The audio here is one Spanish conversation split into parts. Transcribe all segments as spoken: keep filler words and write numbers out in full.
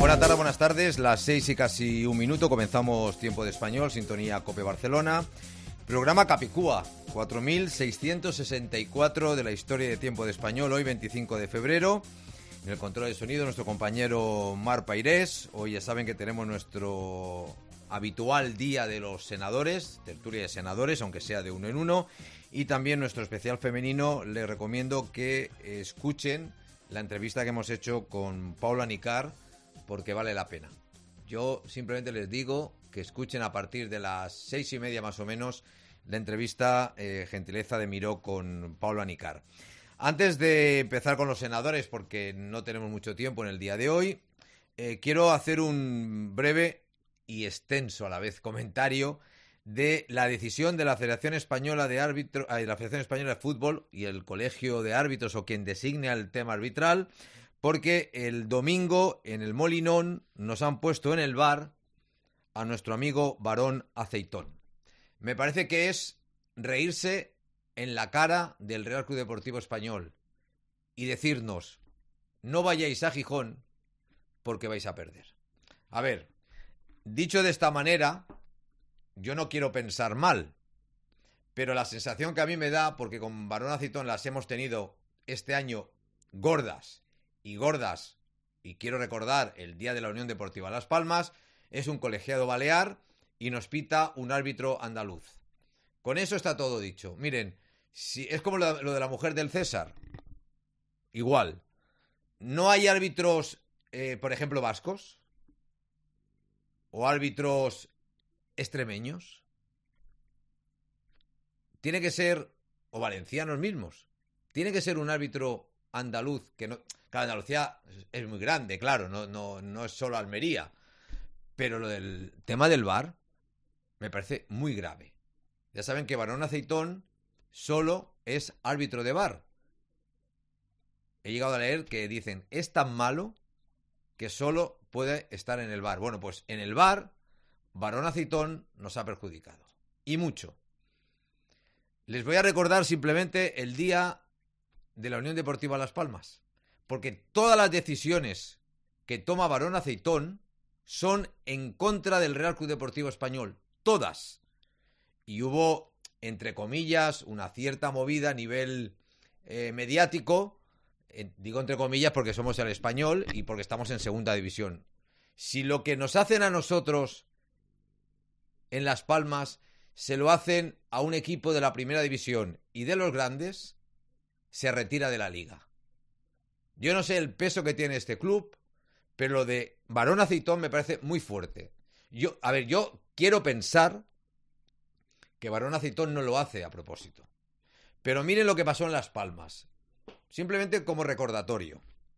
Buenas tardes, buenas tardes, las seis y casi un minuto, comenzamos Tiempo de Español, sintonía COPE Barcelona, programa Capicúa, cuatro mil seiscientos sesenta y cuatro de la historia de Tiempo de Español, hoy veinticinco de febrero, en el control de sonido nuestro compañero Mar Pairés. Hoy ya saben que tenemos nuestro habitual día de los senadores, tertulia de senadores, aunque sea de uno en uno, y también nuestro especial femenino. Les recomiendo que escuchen la entrevista que hemos hecho con Paula Nicart, porque vale la pena. Yo simplemente les digo que escuchen a partir de las seis y media más o menos la entrevista eh, gentileza de Miró con Paula Nicart. Antes de empezar con los senadores, porque no tenemos mucho tiempo en el día de hoy, eh, quiero hacer un breve y extenso a la vez comentario de la decisión de la Federación Española de Árbitro, eh, la Federación Española de Fútbol y el Colegio de Árbitros o quien designe el tema arbitral, porque el domingo en el Molinón nos han puesto en el V A R a nuestro amigo Varón Aceitón. Me parece que es reírse en la cara del Real Club Deportivo Español y decirnos: no vayáis a Gijón porque vais a perder. A ver, dicho de esta manera, yo no quiero pensar mal, pero la sensación que a mí me da, porque con Varón Aceitón las hemos tenido este año gordas y gordas, y quiero recordar el día de la Unión Deportiva Las Palmas, es un colegiado balear y nos pita un árbitro andaluz. Con eso está todo dicho. Miren, si es como lo, lo de la mujer del César, igual. No hay árbitros, eh, por ejemplo, vascos o árbitros extremeños. Tiene que ser, o valencianos mismos, tiene que ser un árbitro andaluz, que no, claro, Andalucía es muy grande, claro, no, no, no es solo Almería, pero lo del tema del V A R me parece muy grave. Ya saben que Varón Aceitón solo es árbitro de V A R. He llegado a leer que dicen, es tan malo que solo puede estar en el V A R. Bueno, pues en el V A R, Varón Aceitón nos ha perjudicado, y mucho. Les voy a recordar simplemente el día de la Unión Deportiva Las Palmas, porque todas las decisiones que toma Varón Aceitón son en contra del Real Club Deportivo Español, todas. Y hubo, entre comillas, una cierta movida a nivel eh, mediático, eh, digo entre comillas porque somos el Español y porque estamos en segunda división. Si lo que nos hacen a nosotros en Las Palmas se lo hacen a un equipo de la primera división y de los grandes, se retira de la liga. Yo no sé el peso que tiene este club, pero lo de Varón Aceitón me parece muy fuerte. Yo, a ver, yo quiero pensar que Varón Aceitón no lo hace a propósito. Pero miren lo que pasó en Las Palmas. Simplemente como recordatorio.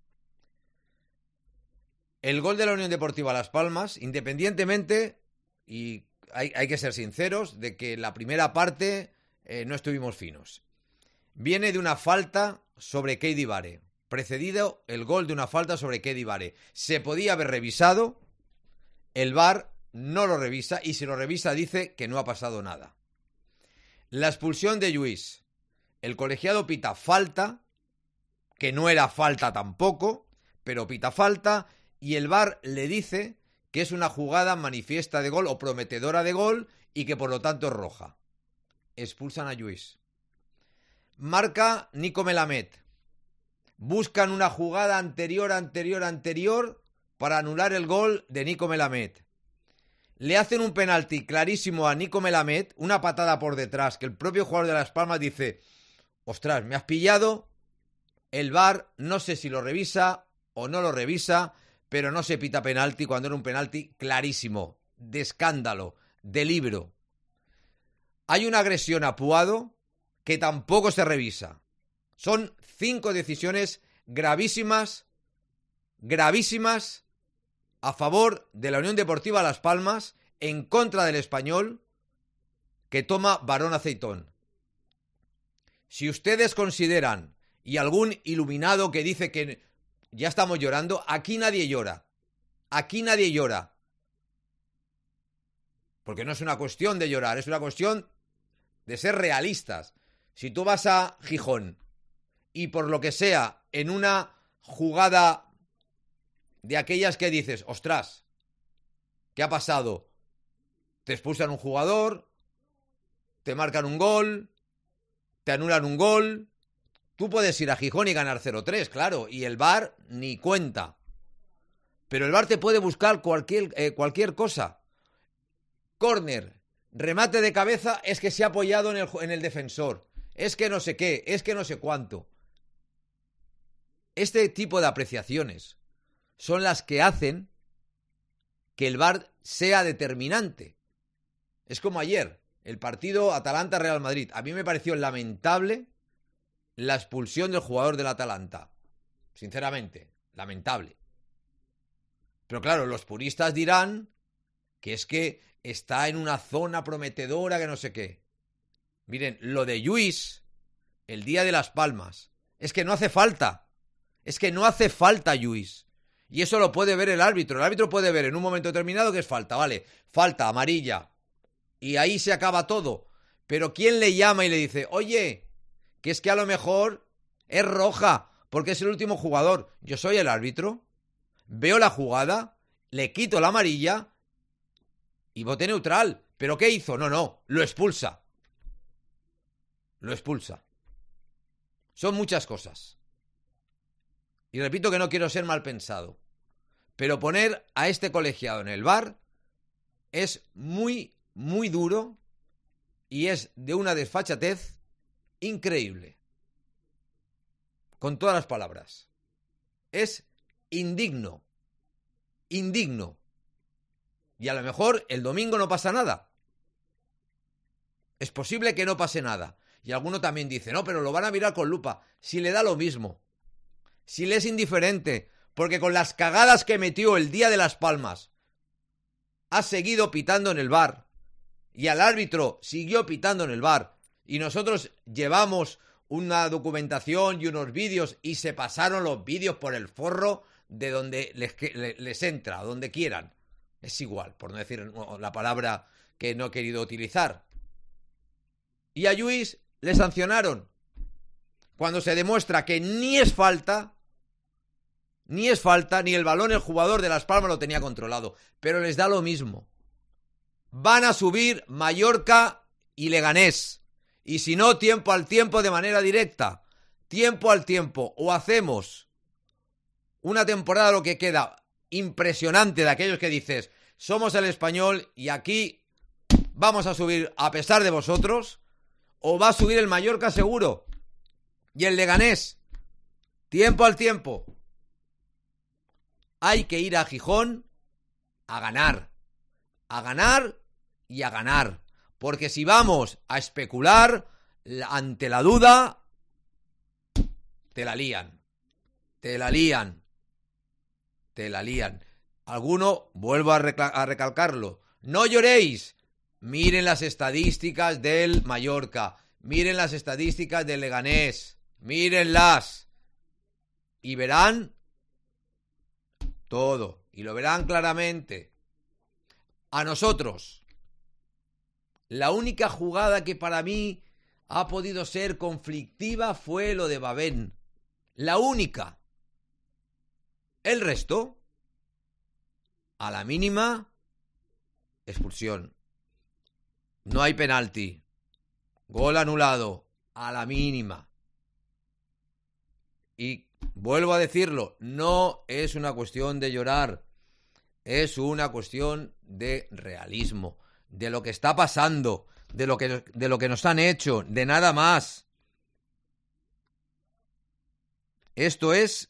El gol de la Unión Deportiva Las Palmas, independientemente, y hay, hay que ser sinceros, de que la primera parte eh, no estuvimos finos. Viene de una falta sobre Keidi Bare, precedido el gol de una falta sobre Keidi Bare. Se podía haber revisado, el V A R no lo revisa y si lo revisa dice que no ha pasado nada. La expulsión de Lluís, el colegiado pita falta, que no era falta tampoco, pero pita falta y el V A R le dice que es una jugada manifiesta de gol o prometedora de gol y que por lo tanto es roja. Expulsan a Lluís. Marca Nico Melamed. Buscan una jugada anterior, anterior, anterior para anular el gol de Nico Melamed. Le hacen un penalti clarísimo a Nico Melamed, una patada por detrás, que el propio jugador de Las Palmas dice: ostras, me has pillado. El V A R no sé si lo revisa o no lo revisa, pero no se pita penalti cuando era un penalti clarísimo, de escándalo, de libro. Hay una agresión a Puado que tampoco se revisa. Son cinco decisiones gravísimas, gravísimas, a favor de la Unión Deportiva Las Palmas, en contra del Español, que toma Varón Aceitón. Si ustedes consideran, y algún iluminado que dice que ya estamos llorando, aquí nadie llora. Aquí nadie llora. Porque no es una cuestión de llorar, es una cuestión de ser realistas. Si tú vas a Gijón y por lo que sea, en una jugada de aquellas que dices, ostras, ¿qué ha pasado? Te expulsan un jugador, te marcan un gol, te anulan un gol. Tú puedes ir a Gijón y ganar cero tres, claro, y el V A R ni cuenta. Pero el V A R te puede buscar cualquier, eh, cualquier cosa. Córner, remate de cabeza, es que se ha apoyado en el, en el defensor. Es que no sé qué, es que no sé cuánto. Este tipo de apreciaciones son las que hacen que el V A R sea determinante. Es como ayer, el partido Atalanta-Real Madrid. A mí me pareció lamentable la expulsión del jugador del Atalanta. Sinceramente, lamentable. Pero claro, los puristas dirán que es que está en una zona prometedora que no sé qué. Miren, lo de Lluís, el día de Las Palmas, es que no hace falta. Es que no hace falta Lluís. Y eso lo puede ver el árbitro. El árbitro puede ver en un momento determinado que es falta, vale, falta, amarilla. Y ahí se acaba todo. Pero ¿quién le llama y le dice, oye, que es que a lo mejor es roja, porque es el último jugador? Yo soy el árbitro, veo la jugada, le quito la amarilla y voté neutral. ¿Pero qué hizo? No, no, lo expulsa. Lo expulsa. Son muchas cosas. Y repito que no quiero ser mal pensado, pero poner a este colegiado en el V A R es muy, muy duro y es de una desfachatez increíble. Con todas las palabras. Es indigno. Indigno. Y a lo mejor el domingo no pasa nada. Es posible que no pase nada. Y alguno también dice, no, pero lo van a mirar con lupa. Si le da lo mismo. Si le es indiferente. Porque con las cagadas que metió el día de Las Palmas, ha seguido pitando en el V A R. Y al árbitro siguió pitando en el V A R. Y nosotros llevamos una documentación y unos vídeos y se pasaron los vídeos por el forro de donde les, les entra, donde quieran. Es igual, por no decir la palabra que no he querido utilizar. Y a Lluís le sancionaron. Cuando se demuestra que ni es falta, ni es falta, ni el balón el jugador de Las Palmas lo tenía controlado. Pero les da lo mismo. Van a subir Mallorca y Leganés. Y si no, tiempo al tiempo de manera directa. Tiempo al tiempo. O hacemos una temporada, lo que queda, impresionante, de aquellos que dices, somos el Español y aquí vamos a subir a pesar de vosotros. O va a subir el Mallorca seguro. Y el Leganés. Tiempo al tiempo. Hay que ir a Gijón a ganar. A ganar y a ganar. Porque si vamos a especular, ante la duda, te la lían. Te la lían. Te la lían. Alguno, vuelvo a, recla- a recalcarlo, no lloréis. Miren las estadísticas del Mallorca. Miren las estadísticas del Leganés. Mírenlas. Y verán todo. Y lo verán claramente. A nosotros, la única jugada que para mí ha podido ser conflictiva fue lo de Babén. La única. El resto, a la mínima, expulsión. No hay penalti. Gol anulado. A la mínima. Y vuelvo a decirlo, no es una cuestión de llorar. Es una cuestión de realismo. De lo que está pasando. De lo que, de lo que nos han hecho. De nada más. Esto es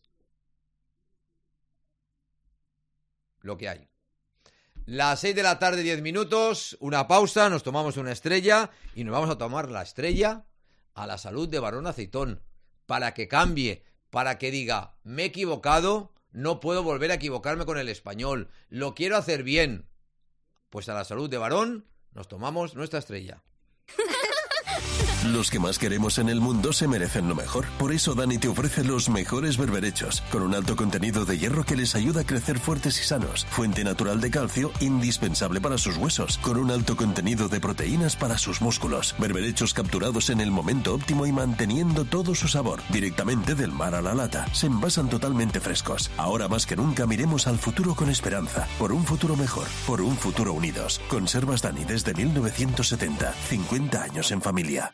lo que hay. Las seis de la tarde, diez minutos, una pausa, nos tomamos una estrella y nos vamos a tomar la estrella a la salud de Barón Aceitón, para que cambie, para que diga, me he equivocado, no puedo volver a equivocarme con el Español, lo quiero hacer bien. Pues a la salud de Barón nos tomamos nuestra estrella. Los que más queremos en el mundo se merecen lo mejor. Por eso Dani te ofrece los mejores berberechos, con un alto contenido de hierro que les ayuda a crecer fuertes y sanos. Fuente natural de calcio, indispensable para sus huesos, con un alto contenido de proteínas para sus músculos. Berberechos capturados en el momento óptimo y manteniendo todo su sabor. Directamente del mar a la lata. Se envasan totalmente frescos. Ahora más que nunca miremos al futuro con esperanza. Por un futuro mejor. Por un futuro unidos. Conservas Dani desde mil novecientos setenta. cincuenta años en familia.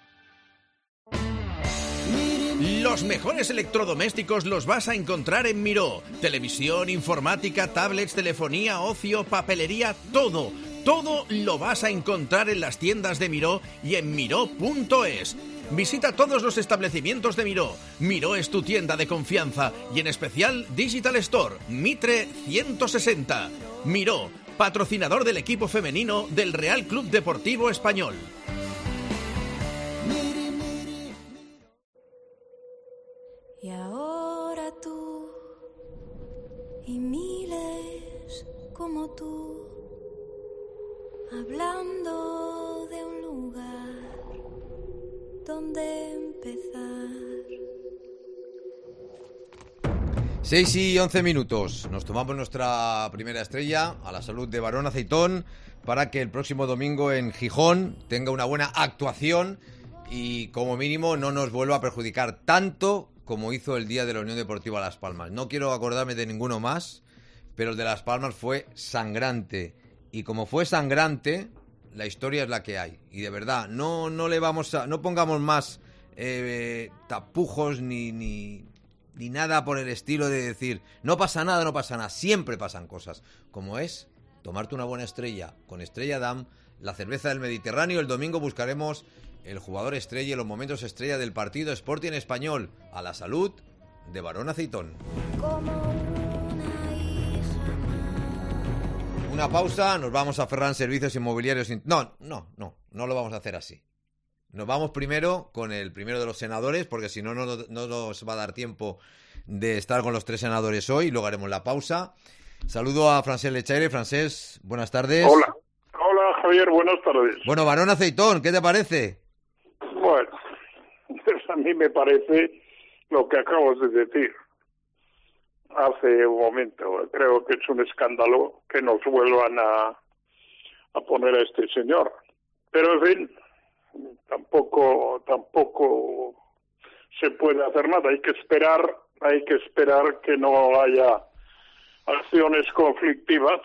Los mejores electrodomésticos los vas a encontrar en Miró. Televisión, informática, tablets, telefonía, ocio, papelería, todo. Todo lo vas a encontrar en las tiendas de Miró y en miró punto es. Visita todos los establecimientos de Miró. Miró es tu tienda de confianza y en especial Digital Store, Mitre ciento sesenta. Miró, patrocinador del equipo femenino del Real Club Deportivo Español. Y ahora tú y miles como tú, hablando de un lugar donde empezar. seis y once minutos. Nos tomamos nuestra primera estrella a la salud de Barón Aceitón para que el próximo domingo en Gijón tenga una buena actuación y como mínimo no nos vuelva a perjudicar tanto como hizo el día de la Unión Deportiva Las Palmas. No quiero acordarme de ninguno más, pero el de Las Palmas fue sangrante. Y como fue sangrante, la historia es la que hay. Y de verdad, no, no le vamos a, no pongamos más eh, tapujos ni, ni, ni nada por el estilo de decir, no pasa nada, no pasa nada. Siempre pasan cosas. Como es tomarte una buena estrella con Estrella Damm, la cerveza del Mediterráneo. El domingo buscaremos el jugador estrella y los momentos estrella del partido Sporting Español. A la salud de Barón Aceitón. Una pausa, nos vamos a Ferran Servicios Inmobiliarios. No, no, no, no lo vamos a hacer así. Nos vamos primero con el primero de los senadores, porque si no, no, no nos va a dar tiempo de estar con los tres senadores hoy. Luego haremos la pausa. Saludo a Francesc Lechaire. Francesc, buenas tardes. Hola. Hola, Javier, buenas tardes. Bueno, Barón Aceitón, ¿qué te parece? Bueno, pues a mí me parece lo que acabas de decir hace un momento. Creo que es un escándalo que nos vuelvan a, a poner a este señor. Pero, en fin, tampoco, tampoco se puede hacer nada. Hay que esperar, hay que esperar que no haya acciones conflictivas,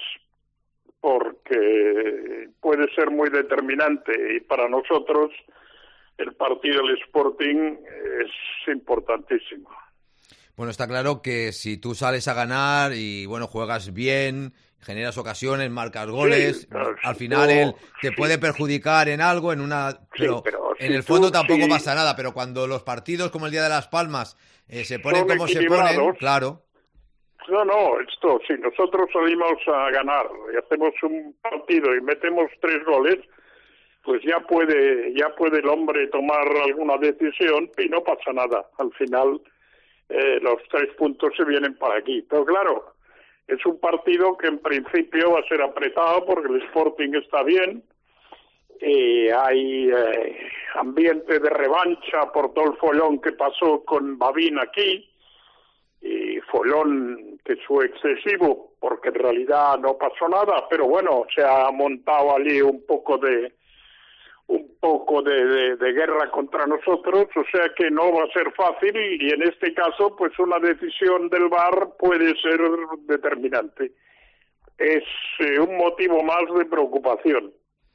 porque puede ser muy determinante y para nosotros el partido del Sporting es importantísimo. Bueno, está claro que si tú sales a ganar y bueno juegas bien, generas ocasiones, marcas goles, sí, al final él te sí. puede perjudicar en algo, en una, pero, sí, pero en si el fondo tú, tampoco sí. pasa nada. Pero cuando los partidos como el Día de Las Palmas eh, se ponen Son como se ponen, claro. No, no, esto, si nosotros salimos a ganar y hacemos un partido y metemos tres goles, pues ya puede, ya puede el hombre tomar alguna decisión y no pasa nada. Al final, eh, los tres puntos se vienen para aquí. Pero claro, es un partido que en principio va a ser apretado porque el Sporting está bien, y hay eh, ambiente de revancha por todo el follón que pasó con Babín aquí, y follón que fue excesivo porque en realidad no pasó nada, pero bueno, se ha montado allí un poco de un poco de, de, de guerra contra nosotros, o sea que no va a ser fácil y, y en este caso pues una decisión del V A R puede ser determinante. Es eh, un motivo más de preocupación.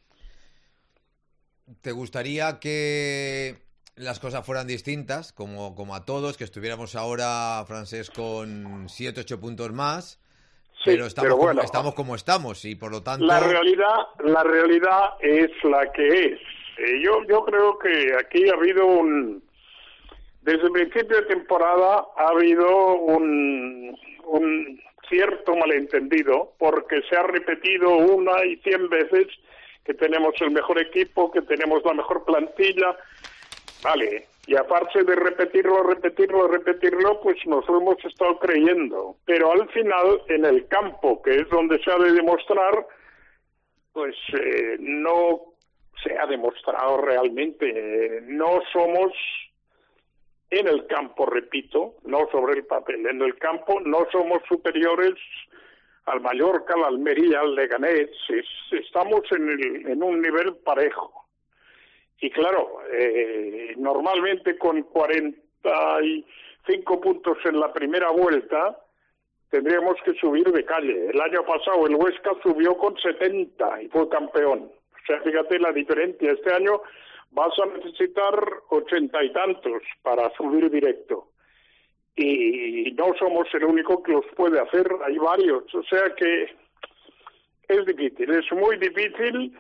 ¿Te gustaría que las cosas fueran distintas, como, como a todos, que estuviéramos ahora, Francesc, con siete, ocho puntos más? Sí, pero estamos, pero bueno, como, estamos como estamos y por lo tanto la realidad la realidad es la que es. Eh, yo yo creo que aquí ha habido un desde el principio de temporada ha habido un un cierto malentendido porque se ha repetido una y cien veces que tenemos el mejor equipo, que tenemos la mejor plantilla, vale. Y aparte de repetirlo, repetirlo, repetirlo, pues nos lo hemos estado creyendo. Pero al final, en el campo, que es donde se ha de demostrar, pues eh, no se ha demostrado realmente. No somos en el campo, repito, no sobre el papel, en el campo no somos superiores al Mallorca, al Almería, al Leganés, es, estamos en, el, en un nivel parejo. Y claro, eh, normalmente con cuarenta y cinco puntos en la primera vuelta tendríamos que subir de calle. El año pasado el Huesca subió con setenta y fue campeón. O sea, fíjate la diferencia. Este año vas a necesitar ochenta y tantos para subir directo. Y no somos el único que los puede hacer, hay varios. O sea que es difícil, es muy difícil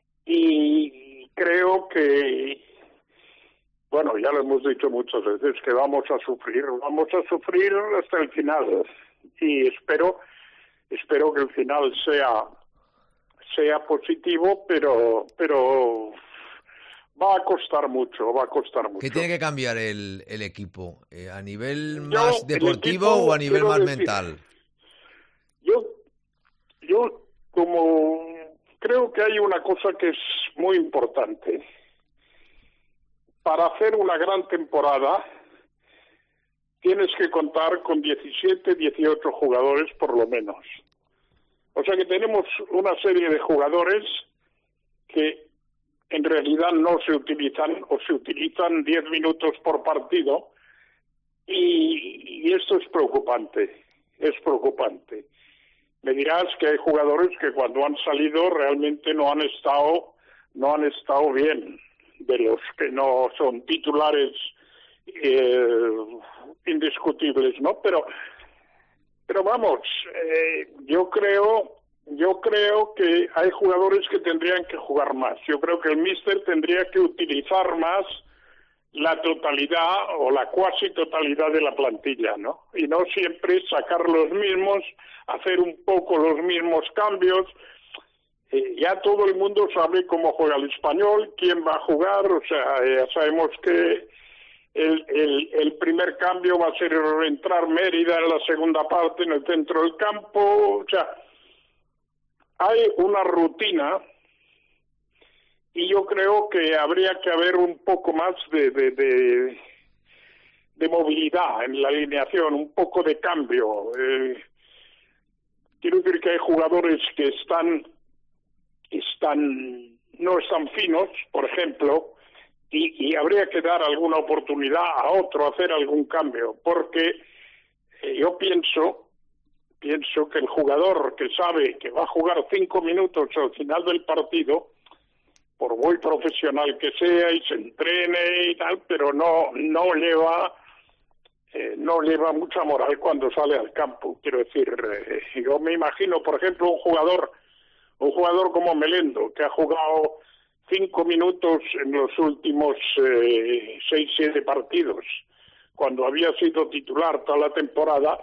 y creo que, bueno, ya lo hemos dicho muchas veces, que vamos a sufrir, vamos a sufrir hasta el final. Y espero, espero que el final sea, sea positivo, pero, pero va a costar mucho, va a costar mucho. ¿Qué tiene que cambiar el, el equipo? Eh, ¿A nivel Yo, más deportivo o a nivel más decir, mental? Yo, yo como creo que hay una cosa que es muy importante. Para hacer una gran temporada tienes que contar con diecisiete, dieciocho jugadores por lo menos. O sea que tenemos una serie de jugadores que en realidad no se utilizan o se utilizan diez minutos por partido y, y esto es preocupante, es preocupante. Me dirás que hay jugadores que cuando han salido realmente no han estado, no han estado bien, de los que no son titulares eh, indiscutibles, ¿no? Pero, pero vamos, eh, yo creo... Yo creo que hay jugadores que tendrían que jugar más. Yo creo que el míster tendría que utilizar más la totalidad o la cuasi totalidad de la plantilla, ¿no? Y no siempre sacar los mismos, hacer un poco los mismos cambios. Eh, ya todo el mundo sabe cómo juega el Español, quién va a jugar, o sea, ya sabemos que el, el, el primer cambio va a ser entrar Mérida en la segunda parte en el centro del campo, o sea, hay una rutina y yo creo que habría que haber un poco más de, de, de, de movilidad en la alineación, un poco de cambio. Eh, quiero decir que hay jugadores que están, están no están finos, por ejemplo, y, y habría que dar alguna oportunidad a otro a hacer algún cambio, porque eh, yo pienso... Pienso que el jugador que sabe que va a jugar cinco minutos al final del partido, por muy profesional que sea y se entrene y tal, pero no no lleva eh, no lleva mucha moral cuando sale al campo. Quiero decir, eh, yo me imagino, por ejemplo, un jugador un jugador como Melendo, que ha jugado cinco minutos en los últimos eh, seis, siete partidos, cuando había sido titular toda la temporada,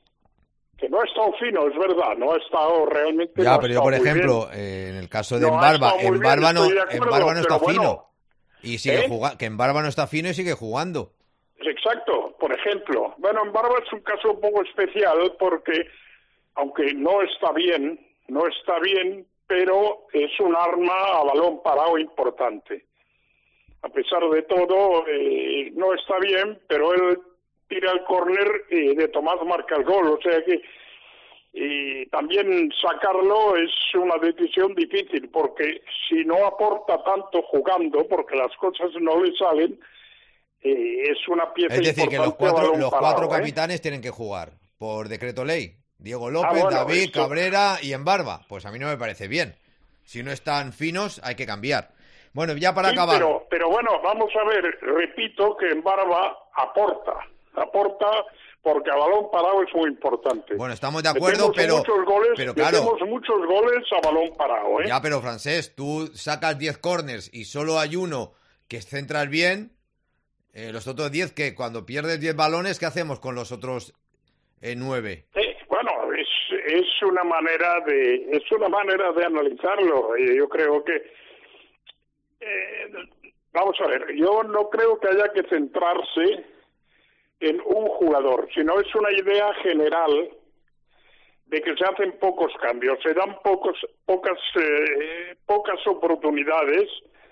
que no ha estado fino, es verdad, no ha estado realmente... Ya, no pero yo, por ejemplo, eh, en el caso de no Embarba, Embarba no, Embarba no está bueno, fino. Y sigue ¿eh? jugando, que Embarba no está fino y sigue jugando. Exacto, por ejemplo. Bueno, Embarba es un caso un poco especial porque, aunque no está bien, no está bien, pero es un arma a balón parado importante. A pesar de todo, eh, no está bien, pero él tira el córner y de Tomás marca el gol, o sea que y también sacarlo es una decisión difícil, porque si no aporta tanto jugando, porque las cosas no le salen, eh, es una pieza importante. Es decir, que los cuatro, los parado, cuatro ¿eh? capitanes tienen que jugar por decreto ley. Diego López, ah, bueno, David, esto... Cabrera y Embarba. Pues a mí no me parece bien. Si no están finos, hay que cambiar. Bueno, ya para sí, acabar. Pero, pero bueno, vamos a ver, repito que Embarba aporta. aporta porque a balón parado es muy importante. Bueno, estamos de acuerdo, metemos pero muchos goles, pero claro, metemos muchos goles a balón parado, ¿eh? Ya, pero Francés, tú sacas diez corners y solo hay uno que centras bien, eh, los otros diez, que cuando pierdes diez balones, ¿qué hacemos con los otros eh, nueve? Eh, bueno, es es una manera de es una manera de analizarlo. Eh, yo creo que eh, vamos a ver, yo no creo que haya que centrarse en un jugador, sino es una idea general de que se hacen pocos cambios, se dan pocos, pocas, eh, pocas oportunidades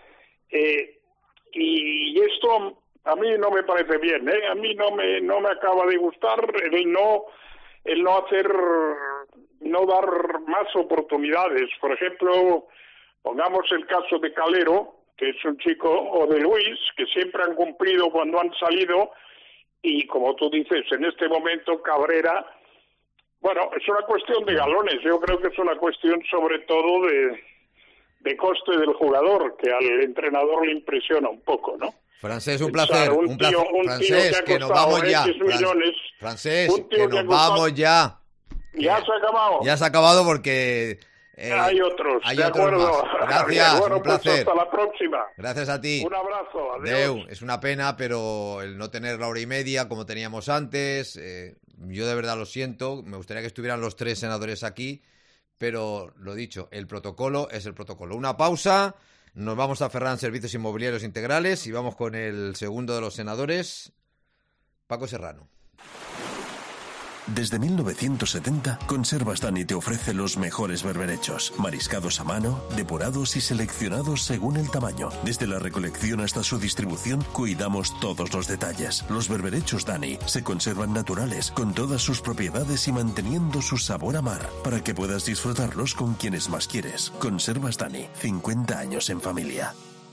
Eh, y esto a mí no me parece bien, ¿eh? A mí no me no me acaba de gustar el no el no hacer, no dar más oportunidades. Por ejemplo, pongamos el caso de Calero, que es un chico, o de Luis, que siempre han cumplido cuando han salido, y como tú dices, en este momento Cabrera, bueno, es una cuestión de galones, yo creo que es una cuestión sobre todo de, de coste del jugador, que al entrenador le impresiona un poco, ¿no? Francés, un placer, un, un tío, placer. un Francés, tío que, que nos vamos ya. X millones, Francés, un tío que que nos ha costado... vamos ya. Ya se ha acabado. Ya se ha acabado porque... Eh, hay otros, hay de otros acuerdo. más. Gracias, bueno, un placer. Pues hasta la próxima. Gracias a ti. Un abrazo, adiós. Deu, es una pena, pero el no tener la hora y media como teníamos antes, eh, yo de verdad lo siento, me gustaría que estuvieran los tres senadores aquí, pero lo dicho, el protocolo es el protocolo. Una pausa, nos vamos a Ferran Servicios Inmobiliarios Integrales y vamos con el segundo de los senadores, Paco Serrano. Desde mil novecientos setenta, Conservas Dani te ofrece los mejores berberechos, mariscados a mano, depurados y seleccionados según el tamaño. Desde la recolección hasta su distribución, cuidamos todos los detalles. Los berberechos Dani se conservan naturales, con todas sus propiedades y manteniendo su sabor a mar, para que puedas disfrutarlos con quienes más quieres. Conservas Dani, cincuenta años en familia.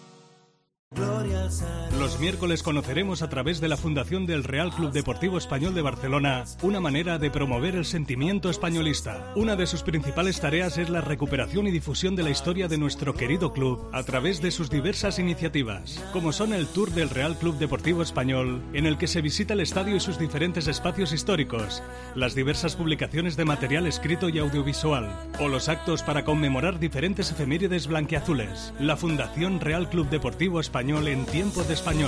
Los miércoles conoceremos a través de la Fundación del Real Club Deportivo Español de Barcelona una manera de promover el sentimiento españolista. Una de sus principales tareas es la recuperación y difusión de la historia de nuestro querido club a través de sus diversas iniciativas, como son el Tour del Real Club Deportivo Español, en el que se visita el estadio y sus diferentes espacios históricos, las diversas publicaciones de material escrito y audiovisual, o los actos para conmemorar diferentes efemérides blanquiazules. La Fundación Real Club Deportivo Español en tiempo de español.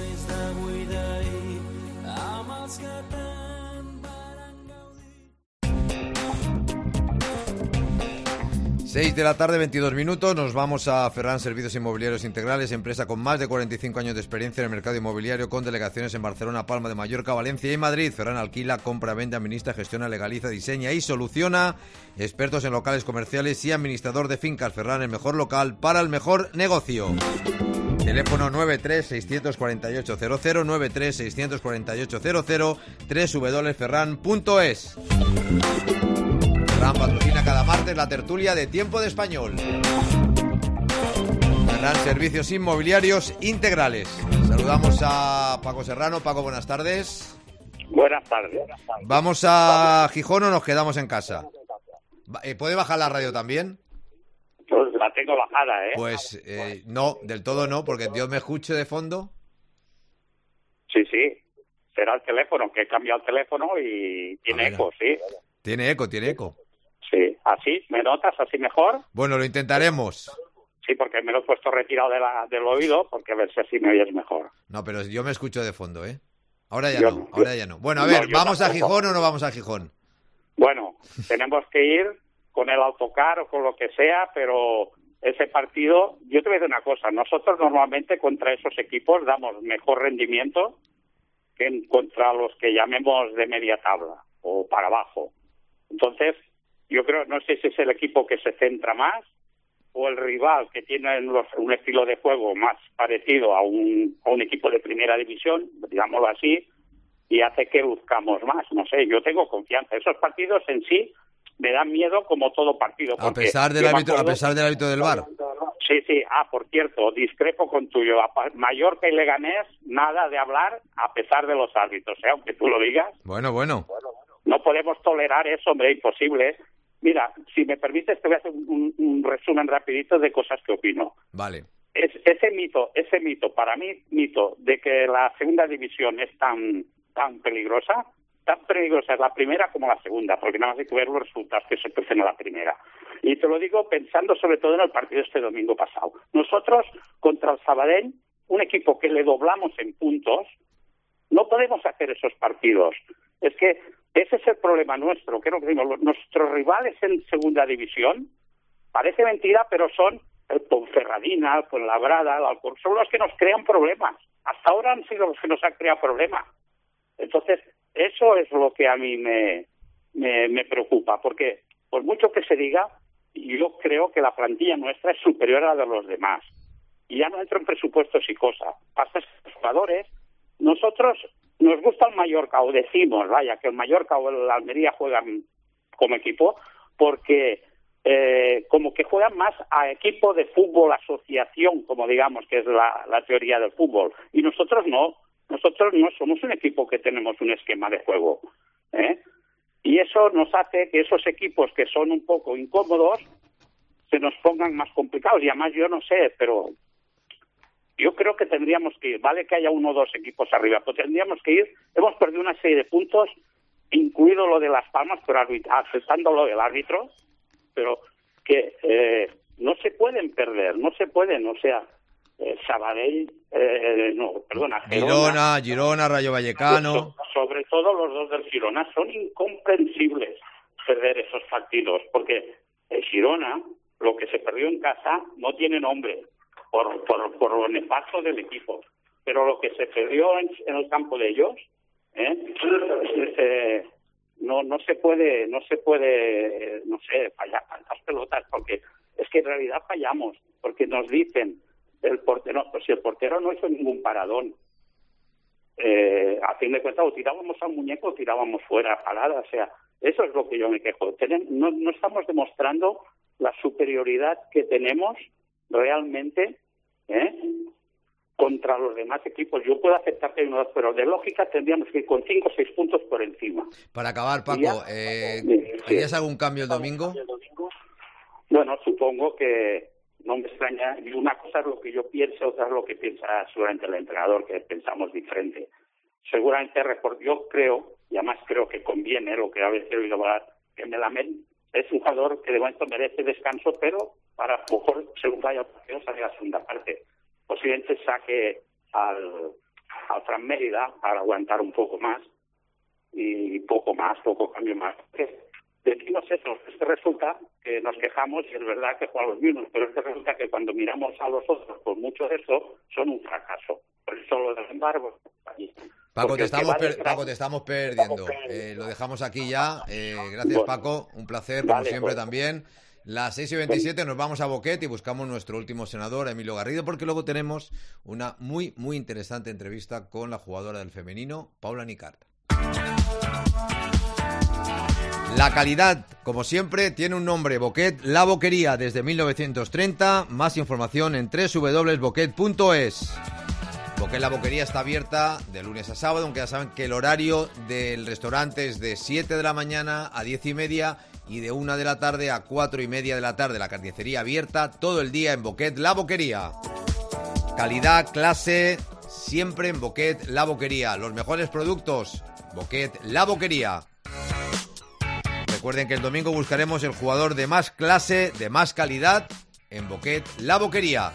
seis de la tarde, veintidós minutos, nos vamos a Ferran Servicios Inmobiliarios Integrales, empresa con más de cuarenta y cinco años de experiencia en el mercado inmobiliario, con delegaciones en Barcelona, Palma de Mallorca, Valencia y Madrid. Ferran alquila, compra, vende, administra, gestiona, legaliza, diseña y soluciona. Expertos en locales comerciales y administrador de fincas. Ferran, el mejor local para el mejor negocio. Teléfono nueve tres seis cuatro ocho cero cero, nueve tres seis cuatro ocho cero cero, doble u doble u doble u punto ferran punto es. Ferran patrocina cada martes la tertulia de Tiempo de Español. Ferran Servicios Inmobiliarios Integrales. Saludamos a Paco Serrano. Paco, buenas tardes. Buenas tardes. ¿Vamos a Gijón o nos quedamos en casa? ¿Puede bajar la radio también? Pues la tengo bajada, ¿eh? Pues eh, no, del todo no, porque Dios me escuche de fondo. Sí, sí. Será el teléfono, que he cambiado el teléfono y tiene eco, sí. Tiene eco, tiene eco. Sí, así, ¿me notas? ¿Así mejor? Bueno, lo intentaremos. Sí, porque me lo he puesto retirado de la, del oído, porque a ver si así me oyes mejor. No, pero yo me escucho de fondo, ¿eh? Ahora ya yo, no, ahora ya no. Bueno, a ver, no, ¿vamos tampoco. a Gijón o no vamos a Gijón? Bueno, tenemos que ir con el autocar o con lo que sea, pero ese partido, yo te voy a decir una cosa, nosotros normalmente contra esos equipos damos mejor rendimiento que contra los que llamemos de media tabla o para abajo. Entonces, yo creo, no sé si es el equipo que se centra más o el rival que tiene los, un estilo de juego más parecido a un, a un equipo de primera división, digámoslo así, y hace que luzcamos más. No sé, yo tengo confianza. Esos partidos en sí me dan miedo como todo partido. A pesar del hábito, a pesar del hábito del V A R. Sí, sí. Ah, por cierto, discrepo con tuyo. A Mallorca y Leganés, nada de hablar a pesar de los árbitros, ¿eh? Aunque tú lo digas. Bueno, bueno. No podemos tolerar eso, hombre, imposible. Mira, si me permites, te voy a hacer un, un resumen rapidito de cosas que opino. Vale. Es, ese mito, ese mito, para mí, mito de que la segunda división es tan, tan peligrosa, tan peligrosa es la primera como la segunda, porque nada más hay que ver los resultados que se ofrecen a la primera. Y te lo digo pensando sobre todo en el partido este domingo pasado. Nosotros, contra el Sabadell, un equipo que le doblamos en puntos, no podemos hacer esos partidos. Es que ese es el problema nuestro. Que nuestros rivales en segunda división, parece mentira, pero son el Ponferradina, el Fuenlabrada, el Alcorcón, son los que nos crean problemas. Hasta ahora han sido los que nos han creado problemas. Entonces, eso es lo que a mí me, me, me preocupa, porque por mucho que se diga, yo creo que la plantilla nuestra es superior a la de los demás. y ya no entro en presupuestos y cosas. Pasa a los jugadores, nosotros nos gusta el Mallorca, o decimos, vaya, que el Mallorca o el Almería juegan como equipo, porque eh, como que juegan más a equipo de fútbol, asociación, como digamos, que es la, la teoría del fútbol. Y nosotros no, nosotros no somos un equipo que tenemos un esquema de juego, ¿eh? Y eso nos hace que esos equipos que son un poco incómodos se nos pongan más complicados. Y además yo no sé, pero yo creo que tendríamos que ir, vale que haya uno o dos equipos arriba, pero tendríamos que ir, hemos perdido una serie de puntos, incluido lo de Las Palmas, pero aceptando lo del árbitro, pero que eh, no se pueden perder, no se pueden, o sea, eh, Sabadell, eh, no, perdona, Girona, Girona, Girona, Rayo Vallecano. Sobre todo los dos del Girona, son incomprensibles perder esos partidos, porque el Girona, lo que se perdió en casa, no tiene nombre, por, por, por lo nefasto del equipo, pero lo que se perdió en, en el campo de ellos, ¿eh? eh, no no se puede, no se puede, no sé, fallar tantas pelotas, porque es que en realidad fallamos, porque nos dicen el portero, pues si el portero no hizo ningún paradón, eh, a fin de cuentas o tirábamos al muñeco o tirábamos fuera parada, o sea, eso es lo que yo me quejo. Tenemos, no, no estamos demostrando la superioridad que tenemos realmente, ¿eh? contra los demás equipos. Yo puedo aceptar que hay uno, pero de lógica tendríamos que ir con cinco o seis puntos por encima. Para acabar, Paco, ya, eh, sí. ¿harías algún cambio el domingo? Bueno, supongo que no me extraña. Y una cosa es lo que yo pienso, otra es lo que piensa seguramente el entrenador, que pensamos diferente. Seguramente, yo creo, y además creo que conviene lo que a veces he oído hablar, que Melamed es un jugador que de momento merece descanso, pero para a lo mejor, según vaya el partido, sale la segunda parte. Posiblemente saque al, al Fran Mérida para aguantar un poco más, y poco más, poco cambio más. Decimos eso, es que resulta que nos quejamos y es verdad que juegan los mismos, pero es que resulta que cuando miramos a los otros, por mucho de eso, son un fracaso. Por eso lo del embargo. Paco te, estamos per- detrás, Paco, te estamos perdiendo. Eh, lo dejamos aquí ya. Eh, gracias, bueno, Paco. Un placer, como vale, siempre, pues. También. Las seis y veintisiete nos vamos a Boquet y buscamos nuestro último senador, Emilio Garrido, porque luego tenemos una muy, muy interesante entrevista con la jugadora del femenino, Paula Nicart. La calidad, como siempre, tiene un nombre, Boquet La Boquería, desde mil novecientos treinta. Más información en doble u doble u doble u punto boquet punto es. Boquet La Boquería está abierta de lunes a sábado, aunque ya saben que el horario del restaurante es de siete de la mañana a diez y media y de una de la tarde a cuatro y media de la tarde. La carnicería abierta todo el día en Boquet La Boquería. Calidad, clase, siempre en Boquet La Boquería. Los mejores productos, Boquet La Boquería. Recuerden que el domingo buscaremos el jugador de más clase, de más calidad, en Boquet La Boquería.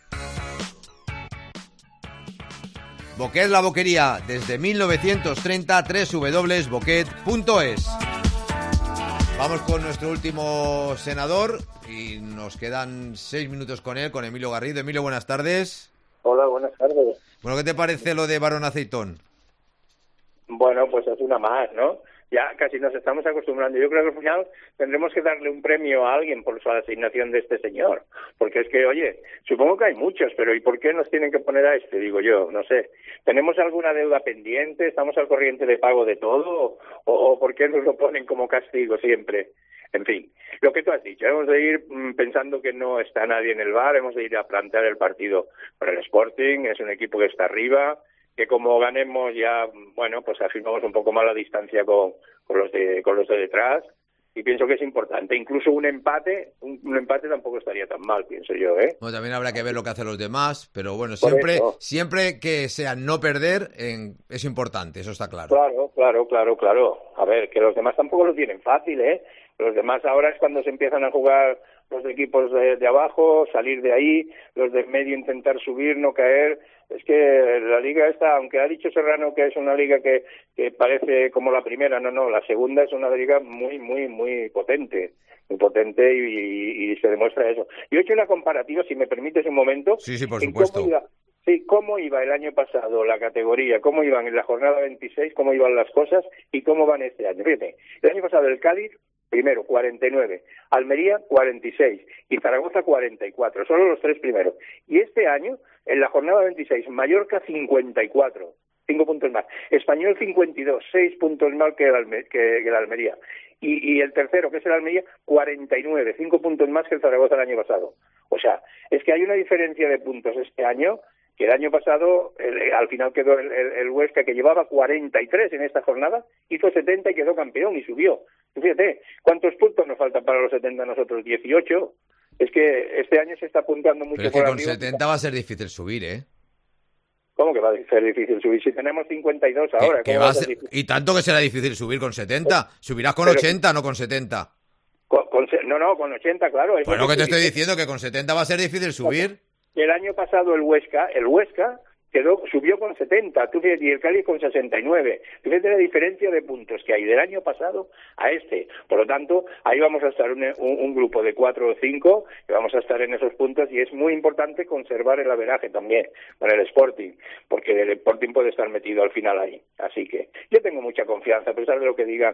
Boquet La Boquería, desde mil novecientos treinta, doble u doble u doble u punto boquet punto es. Vamos con nuestro último senador y nos quedan seis minutos con él, con Emilio Garrido. Emilio, buenas tardes. Hola, buenas tardes. Bueno, ¿qué te parece lo de Barón Aceitón? Bueno, pues es una más, ¿no? Ya casi nos estamos acostumbrando. Yo creo que al final tendremos que darle un premio a alguien por su asignación de este señor. Porque es que, oye, supongo que hay muchos, pero ¿y por qué nos tienen que poner a este? Digo yo, no sé. ¿Tenemos alguna deuda pendiente? ¿Estamos al corriente de pago de todo? ¿O, o por qué nos lo ponen como castigo siempre? En fin, lo que tú has dicho, hemos de ir pensando que no está nadie en el bar, hemos de ir a plantear el partido para el Sporting, es un equipo que está arriba, que como ganemos ya, bueno, pues afirmamos un poco más la distancia con, con los de con los de detrás, y pienso que es importante. Incluso un empate, un, un empate tampoco estaría tan mal, pienso yo, ¿eh? Bueno, también habrá que ver lo que hacen los demás, pero bueno, siempre siempre que sea no perder en, es importante, eso está claro. Claro, claro, claro, claro. A ver, que los demás tampoco lo tienen fácil, ¿eh? Los demás ahora es cuando se empiezan a jugar los equipos de, de abajo, salir de ahí, los de medio intentar subir, no caer. Es que la liga esta, aunque ha dicho Serrano que es una liga que, que parece como la primera, no, no, la segunda es una liga muy, muy, muy potente, muy potente y, y, y se demuestra eso. Yo he hecho una comparativa, si me permites un momento. Sí, sí, por supuesto. Cómo iba, sí, cómo iba el año pasado la categoría, cómo iban en la jornada veintiséis, cómo iban las cosas y cómo van este año. Fíjate, el año pasado el Cádiz primero, cuarenta y nueve, Almería, cuarenta y seis y Zaragoza, cuarenta y cuatro. Solo los tres primeros. Y este año, en la jornada veintiséis, Mallorca, cincuenta y cuatro. Cinco puntos más. Español, cincuenta y dos, seis puntos más que el, Alme- que, que el Almería. Y, y el tercero, que es el Almería, cuarenta y nueve, cinco puntos más que el Zaragoza el año pasado. O sea, es que hay una diferencia de puntos este año, que el año pasado, el, al final quedó el, el, el Huesca, que llevaba cuarenta y tres en esta jornada, hizo setenta y quedó campeón y subió. Fíjate, ¿cuántos puntos nos faltan para los setenta a nosotros? dieciocho. Es que este año se está apuntando mucho. Pero es que por con arriba. setenta va a ser difícil subir, ¿eh? ¿Cómo que va a ser difícil subir? Si tenemos cincuenta y dos ahora. Que, que ¿cómo va va a a ser ser... difícil? Y tanto que será difícil subir con setenta. Subirás con Pero- ochenta, no con setenta. Con, con, se- no, no, con ochenta, claro. eso Pues lo es que te difícil. estoy diciendo, que con setenta va a ser difícil subir. El año pasado el Huesca, el Huesca quedó, subió con setenta, tú fíjate, y el Cádiz con sesenta y nueve. Fíjate la diferencia de puntos que hay del año pasado a este. Por lo tanto, ahí vamos a estar un, un, un grupo de cuatro o cinco, que vamos a estar en esos puntos, y es muy importante conservar el averaje también con el Sporting, porque el Sporting puede estar metido al final ahí. Así que yo tengo mucha confianza, a pesar de lo que diga.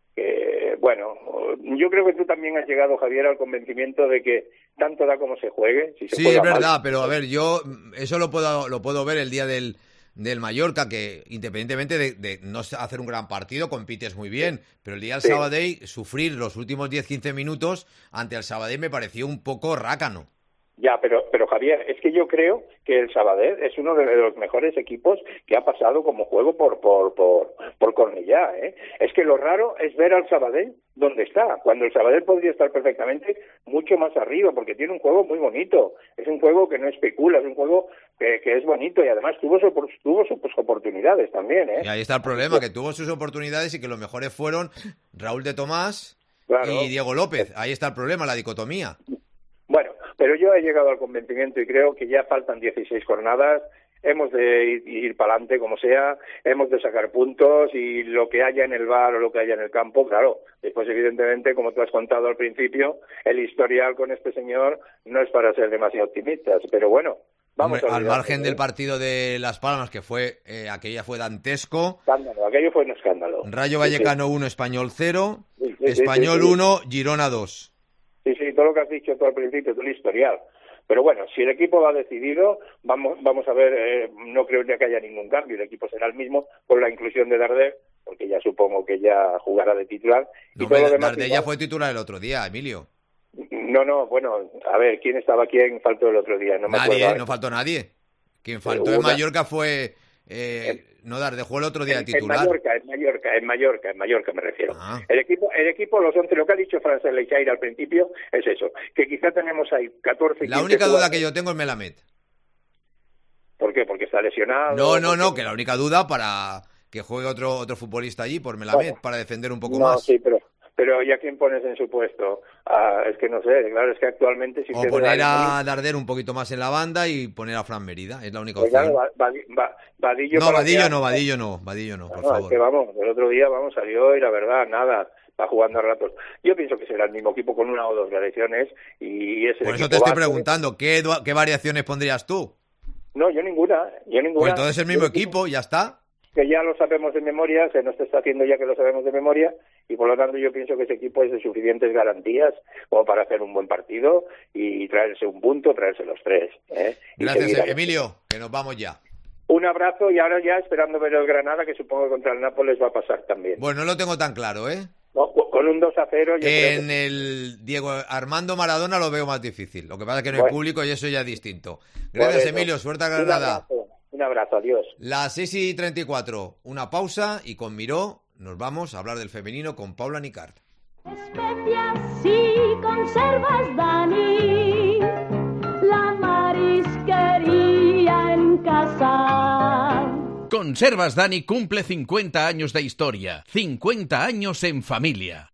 Que, bueno, yo creo que tú también has llegado, Javier, al convencimiento de que tanto da como se juegue. Si se Sí, juega es verdad, mal, pero a ver, yo eso lo puedo lo puedo ver el día del, del Mallorca, que independientemente de, de no hacer un gran partido, compites muy bien, pero el día del Sí. Sabadell, sufrir los últimos diez quince minutos ante el Sabadell me pareció un poco rácano. Ya, pero, pero Javier, es que yo creo que el Sabadell es uno de los mejores equipos que ha pasado como juego por por por, por Cornellá, ¿eh? Es que lo raro es ver al Sabadell donde está, cuando el Sabadell podría estar perfectamente mucho más arriba, porque tiene un juego muy bonito, es un juego que no especula, es un juego que, que es bonito y además tuvo, su, tuvo sus oportunidades también, ¿eh? Y ahí está el problema, que tuvo sus oportunidades y que los mejores fueron Raúl de Tomás Claro. y Diego López. Ahí está el problema, la dicotomía. Bueno, pero yo he llegado al convencimiento y creo que ya faltan dieciséis jornadas, hemos de ir, ir para adelante como sea, hemos de sacar puntos y lo que haya en el bar o lo que haya en el campo, claro, después evidentemente, como tú has contado al principio, el historial con este señor no es para ser demasiado optimistas, pero bueno, vamos Hombre, a al olvidar, margen ¿eh? del partido de Las Palmas, que fue eh, aquella fue dantesco. Escándalo, aquello fue un escándalo. Rayo Sí, sí. Vallecano uno, Español cero, Sí, sí, sí, Español sí, sí. uno, Girona dos. Sí, sí, todo lo que has dicho tú al principio, todo el historial. Pero bueno, si el equipo va decidido, vamos vamos a ver, eh, no creo ya que haya ningún cambio, el equipo será el mismo con la inclusión de Darder, porque ya supongo que ya jugará de titular. Y No, todo lo hombre, demás Darder igual. ya fue titular el otro día, Emilio. No, no, bueno, a ver, ¿quién estaba quién faltó el otro día? No me Nadie, acuerdo. no faltó nadie. Quien faltó Pero en una- Mallorca fue... Eh, no, Darder jugó el otro día de En, en titular. Mallorca, en Mallorca, en Mallorca, en Mallorca me refiero. Ah. El equipo, el equipo, los once, lo que ha dicho Francesc Leixaire al principio es eso, que quizá tenemos ahí catorce, La quince única duda jugadores. que yo tengo es Melamed. ¿Por qué? Porque está lesionado. No, no, no, porque- que la única duda para que juegue otro otro futbolista allí por Melamed, Bueno. para defender un poco No, más. sí, pero, pero ¿y a quién pones en su puesto? Ah, es que no sé, claro, es que actualmente... Si O pierdes poner a a Darder un poquito más en la banda y poner a Fran Merida, es la única pues claro, opción. Va- Va- Va- Vadillo... No, para Vadillo que- no, Vadillo no, Vadillo no, por No, es favor. que vamos, el otro día vamos salió y la verdad, nada, va jugando a ratos. Yo pienso que será el mismo equipo con una o dos variaciones y ese Por eso equipo te estoy base- preguntando, ¿qué, du- qué variaciones pondrías tú? No, yo ninguna, yo ninguna. Pues entonces el mismo Yo- equipo, ya está. Que ya lo sabemos de memoria, se nos está haciendo ya que lo sabemos de memoria y por lo tanto yo pienso que ese equipo es de suficientes garantías como para hacer un buen partido y traerse un punto, traerse los tres. ¿eh? Y Gracias, seguir ahí. Emilio, que nos vamos ya. Un abrazo y ahora ya esperando ver el Granada, que supongo que contra el Nápoles va a pasar también. Bueno, no lo tengo tan claro, ¿eh? No, con un dos a cero yo creo En que... el Diego Armando Maradona lo veo más difícil. Lo que pasa es que en el Bueno. público y eso ya es distinto. Por Gracias, eso. Emilio. Suerte a Un Granada. abrazo, un abrazo, adiós. Las seis y treinta y cuatro, una pausa y con Miró nos vamos a hablar del femenino con Paula Nicart. Especias si conservas, Dani, la marisquería en casa. Conservas Dani cumple cincuenta años de historia, cincuenta años en familia.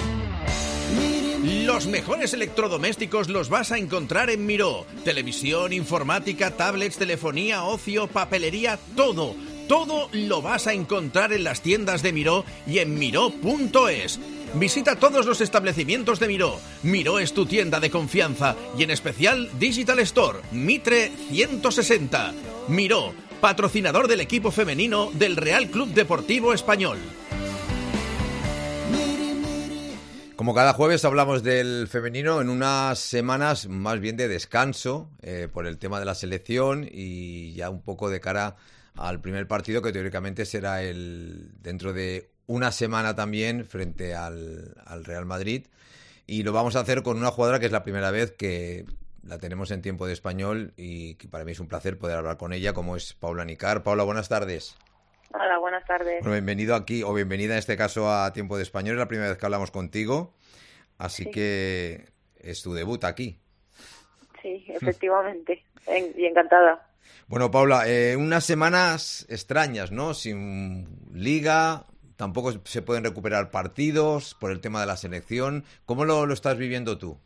Los mejores electrodomésticos los vas a encontrar en Miró. Televisión, informática, tablets, telefonía, ocio, papelería, todo. Todo lo vas a encontrar en las tiendas de Miró y en miró punto es. Visita todos los establecimientos de Miró. Miró es tu tienda de confianza y en especial Digital Store, Mitre ciento sesenta. Miró, patrocinador del equipo femenino del Real Club Deportivo Español. Como cada jueves hablamos del femenino en unas semanas más bien de descanso eh, por el tema de la selección y ya un poco de cara al primer partido que teóricamente será el dentro de una semana también frente al, al Real Madrid, y lo vamos a hacer con una jugadora que es la primera vez que la tenemos en Tiempo de Español y que para mí es un placer poder hablar con ella, como es Paula Nicart. Paula, buenas tardes. Hola, buenas tardes. Bueno, bienvenido aquí, o bienvenida en este caso a Tiempo de Español, es la primera vez que hablamos contigo, así sí. que es tu debut aquí. Sí, efectivamente, y encantada. Bueno, Paula, eh, unas semanas extrañas, ¿no? Sin liga, tampoco se pueden recuperar partidos por el tema de la selección. ¿Cómo lo, lo estás viviendo tú?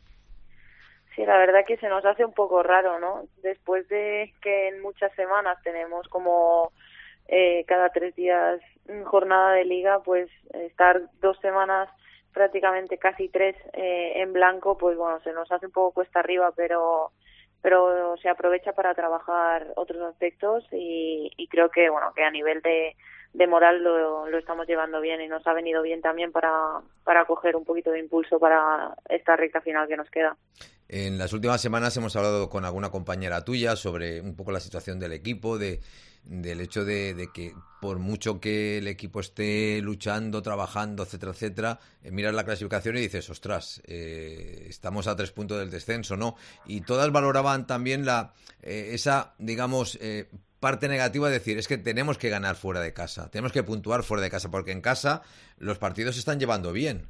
Sí, la verdad que se nos hace un poco raro, ¿no? Después de que en muchas semanas tenemos como eh, cada tres días jornada de liga, pues estar dos semanas, prácticamente casi tres eh, en blanco, pues bueno, se nos hace un poco cuesta arriba, pero pero se aprovecha para trabajar otros aspectos y, y creo que bueno que a nivel de, de moral lo, lo estamos llevando bien y nos ha venido bien también para, para coger un poquito de impulso para esta recta final que nos queda. En las últimas semanas hemos hablado con alguna compañera tuya sobre un poco la situación del equipo, de del hecho de, de que por mucho que el equipo esté luchando, trabajando, etcétera, etcétera, eh, miras la clasificación y dices, ostras, eh, estamos a tres puntos del descenso, ¿no? Y todas valoraban también la eh, esa, digamos, eh, parte negativa de decir, es que tenemos que ganar fuera de casa, tenemos que puntuar fuera de casa, porque en casa los partidos se están llevando bien.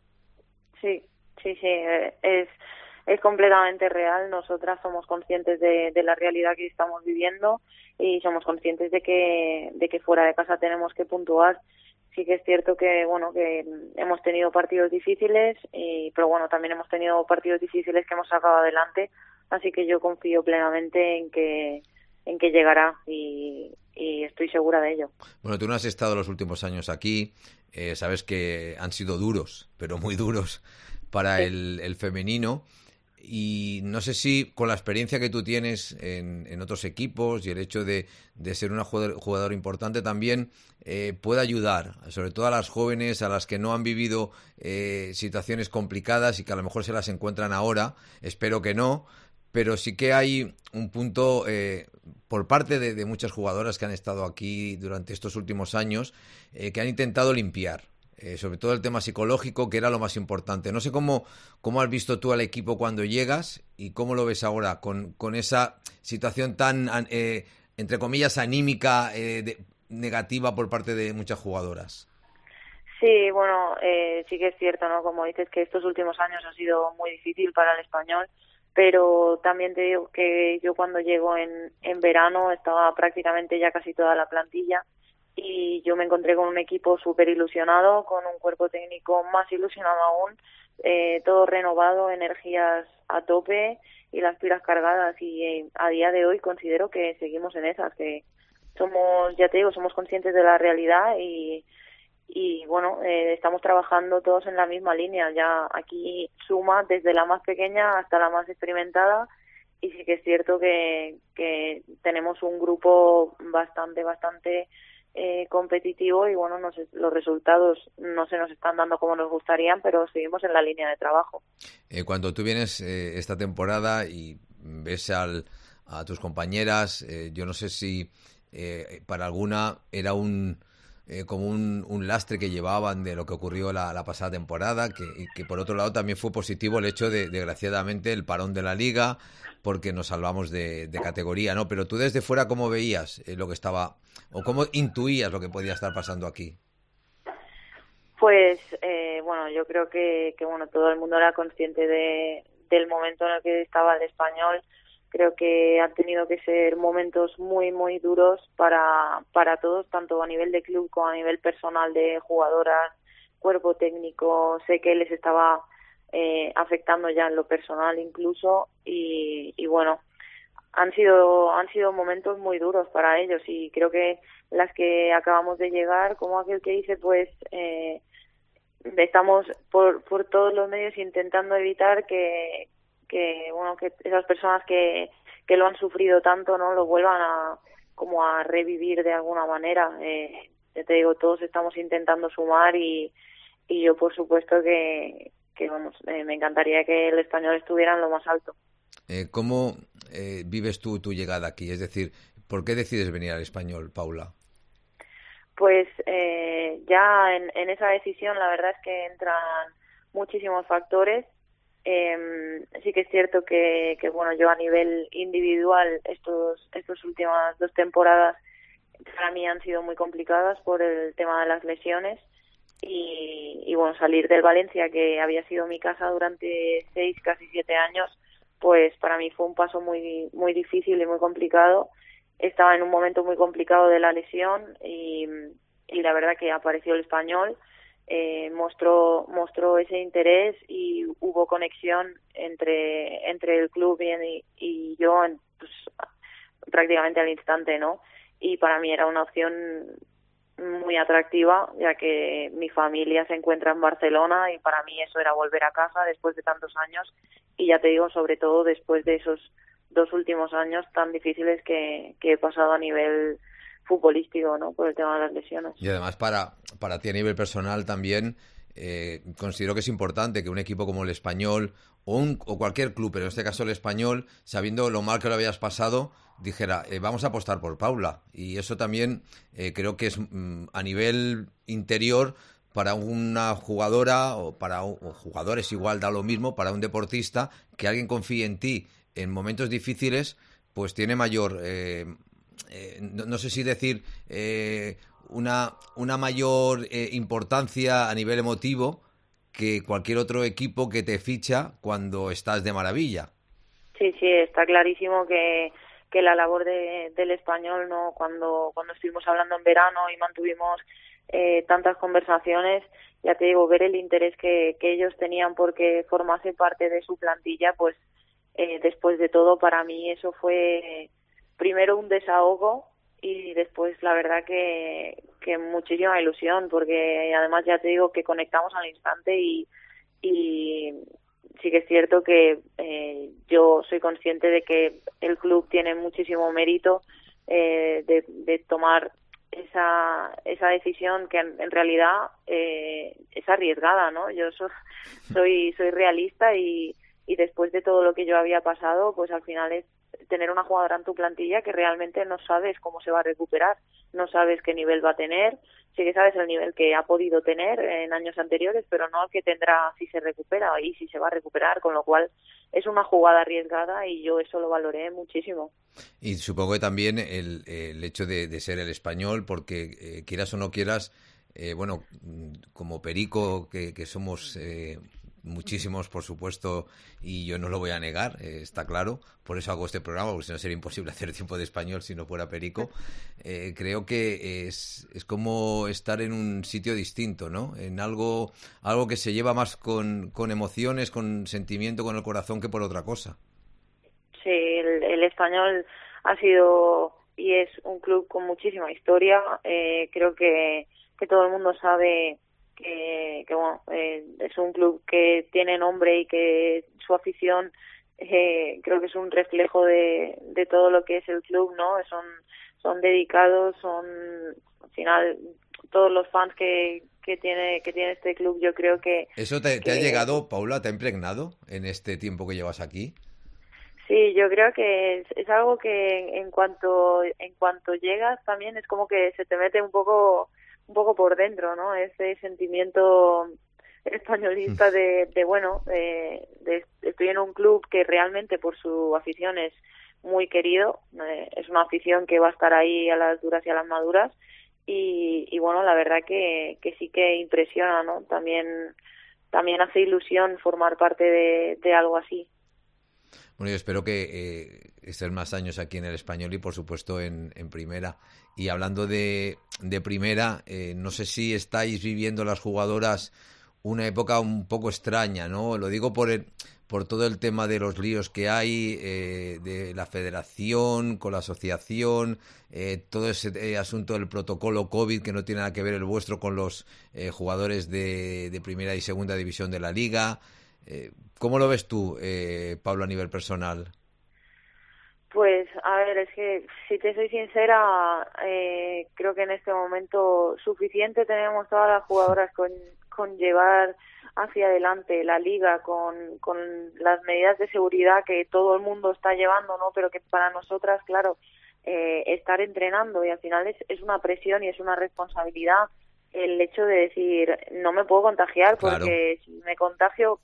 Sí, sí, sí, eh, es... Es completamente real. Nosotras somos conscientes de, de la realidad que estamos viviendo y somos conscientes de que de que fuera de casa tenemos que puntuar. Sí que es cierto que bueno que hemos tenido partidos difíciles, y, pero bueno también hemos tenido partidos difíciles que hemos sacado adelante. Así que yo confío plenamente en que en que llegará y, y estoy segura de ello. Bueno, tú no has estado los últimos años aquí, eh, sabes que han sido duros, pero muy duros para sí. el, el femenino. Y no sé si con la experiencia que tú tienes en, en otros equipos y el hecho de, de ser una jugador, jugador importante también eh, puede ayudar, sobre todo a las jóvenes, a las que no han vivido eh, situaciones complicadas y que a lo mejor se las encuentran ahora. Espero que no, pero sí que hay un punto eh, por parte de, de muchas jugadoras que han estado aquí durante estos últimos años eh, que han intentado limpiar. Eh, sobre todo el tema psicológico, que era lo más importante. No sé cómo, cómo has visto tú al equipo cuando llegas y cómo lo ves ahora, con, con esa situación tan, eh, entre comillas, anímica, eh, de, negativa por parte de muchas jugadoras. Sí, bueno, eh, sí que es cierto, ¿no? Como dices, que estos últimos años ha sido muy difícil para el Español, pero también te digo que yo cuando llego en, en verano estaba prácticamente ya casi toda la plantilla, y yo me encontré con un equipo súper ilusionado, con un cuerpo técnico más ilusionado aún, eh, todo renovado, energías a tope y las pilas cargadas, y eh, a día de hoy considero que seguimos en esas, que somos, ya te digo, somos conscientes de la realidad y, y bueno, eh, estamos trabajando todos en la misma línea. Ya aquí suma desde la más pequeña hasta la más experimentada, y sí que es cierto que, que tenemos un grupo bastante, bastante Eh, competitivo y bueno, no sé, los resultados no se nos están dando como nos gustarían, pero seguimos en la línea de trabajo. Eh, cuando tú vienes eh, esta temporada y ves al, a tus compañeras, eh, yo no sé si eh, para alguna era un eh, como un, un lastre que llevaban de lo que ocurrió la, la pasada temporada, que, y que por otro lado también fue positivo el hecho de, desgraciadamente, el parón de la Liga, porque nos salvamos de, de categoría, ¿no? Pero tú desde fuera, ¿cómo veías eh, lo que estaba, o cómo intuías lo que podía estar pasando aquí? Pues, eh, bueno, yo creo que, que bueno, todo el mundo era consciente de, del momento en el que estaba el Español. Creo que han tenido que ser momentos muy, muy duros para, para todos, tanto a nivel de club como a nivel personal de jugadoras, cuerpo técnico. Sé que les estaba eh, afectando ya en lo personal incluso, y, y bueno, han sido han sido momentos muy duros para ellos, y creo que las que acabamos de llegar, como aquel que dice, pues eh, estamos por, por todos los medios intentando evitar que que bueno que esas personas que, que lo han sufrido tanto no lo vuelvan a como a revivir de alguna manera. Eh, ya te digo, todos estamos intentando sumar, y, y yo por supuesto que, que vamos, eh, me encantaría que el Español estuviera en lo más alto. Eh, ¿Cómo eh, vives tú tu llegada aquí? Es decir, ¿por qué decides venir al Español, Paula? Pues eh, ya en, en esa decisión la verdad es que entran muchísimos factores. Eh, sí que es cierto que, que bueno, yo a nivel individual estos estas últimas dos temporadas para mí han sido muy complicadas por el tema de las lesiones y, y bueno, salir del Valencia, que había sido mi casa durante seis, casi siete años, pues para mí fue un paso muy muy difícil y muy complicado. Estaba en un momento muy complicado de la lesión y, y la verdad que apareció el Español, eh, mostró mostró ese interés y hubo conexión entre entre el club y, y yo en, pues, prácticamente al instante, ¿no? Y para mí era una opción muy atractiva, ya que mi familia se encuentra en Barcelona y para mí eso era volver a casa después de tantos años y ya te digo, sobre todo después de esos dos últimos años tan difíciles que, que he pasado a nivel futbolístico, ¿no? Por el tema de las lesiones. Y además para, para ti a nivel personal también eh, considero que es importante que un equipo como el Español o, un, o cualquier club, pero en este caso el Español, sabiendo lo mal que lo habías pasado, dijera, eh, vamos a apostar por Paula. Y eso también eh, creo que es mm, a nivel interior para una jugadora o para o jugadores igual da lo mismo, para un deportista, que alguien confíe en ti en momentos difíciles, pues tiene mayor, eh, eh, no, no sé si decir, eh, una, una mayor eh, importancia a nivel emotivo que cualquier otro equipo que te ficha cuando estás de maravilla. Sí, sí, está clarísimo que, que la labor de, del Español, ¿no? Cuando, cuando estuvimos hablando en verano y mantuvimos eh, tantas conversaciones, ya te digo, ver el interés que, que ellos tenían porque formase parte de su plantilla, pues Eh, después de todo, para mí eso fue primero un desahogo y después la verdad que, que muchísima ilusión, porque además ya te digo que conectamos al instante y, y sí que es cierto que eh, yo soy consciente de que el club tiene muchísimo mérito eh, de, de tomar esa esa decisión que en, en realidad eh, es arriesgada, ¿no? Yo so, soy soy realista y y después de todo lo que yo había pasado, pues al final es tener una jugadora en tu plantilla que realmente no sabes cómo se va a recuperar, no sabes qué nivel va a tener, sí que sabes el nivel que ha podido tener en años anteriores, pero no el que tendrá si se recupera y si se va a recuperar, con lo cual es una jugada arriesgada y yo eso lo valoré muchísimo. Y supongo que también el, el hecho de, de ser el Español, porque eh, quieras o no quieras, eh, bueno, como Perico, que, que somos... Eh, muchísimos, por supuesto, y yo no lo voy a negar, eh, está claro, por eso hago este programa, porque si no sería imposible hacer tiempo de Español si no fuera Perico. Eh, creo que es, es como estar en un sitio distinto, ¿no? En algo algo que se lleva más con, con emociones, con sentimiento, con el corazón que por otra cosa. Sí, el, el Español ha sido y es un club con muchísima historia, eh, creo que, que todo el mundo sabe que, que bueno, eh, es un club que tiene nombre y que su afición eh, creo que es un reflejo de, de todo lo que es el club, ¿no? Son son dedicados, son al final todos los fans que, que tiene que tiene este club, yo creo que... ¿Eso te, que, te ha llegado, Paula, te ha impregnado en este tiempo que llevas aquí? Sí, yo creo que es, es algo que en cuanto en cuanto llegas también es como que se te mete un poco un poco por dentro, ¿no? Ese sentimiento españolista de, de bueno, de, de estoy en un club que realmente por su afición es muy querido, eh, es una afición que va a estar ahí a las duras y a las maduras y, y bueno, la verdad que, que sí que impresiona, ¿no? También también hace ilusión formar parte de, de algo así. Bueno, yo espero que eh, estén más años aquí en el Español y, por supuesto, en, en Primera. Y hablando de, de Primera, eh, no sé si estáis viviendo las jugadoras una época un poco extraña, ¿no? Lo digo por el, por todo el tema de los líos que hay, eh, de la federación, con la asociación, eh, todo ese eh, asunto del protocolo COVID, que no tiene nada que ver el vuestro con los eh, jugadores de, de Primera y Segunda División de la Liga. Eh, ¿Cómo lo ves tú, eh, Pablo, a nivel personal? Pues, a ver, es que si te soy sincera, eh, creo que en este momento suficiente tenemos todas las jugadoras con, con llevar hacia adelante la liga con, con las medidas de seguridad que todo el mundo está llevando, ¿no? Pero que para nosotras, claro, eh, estar entrenando y al final es, es una presión y es una responsabilidad el hecho de decir, no me puedo contagiar porque claro. si me contagio,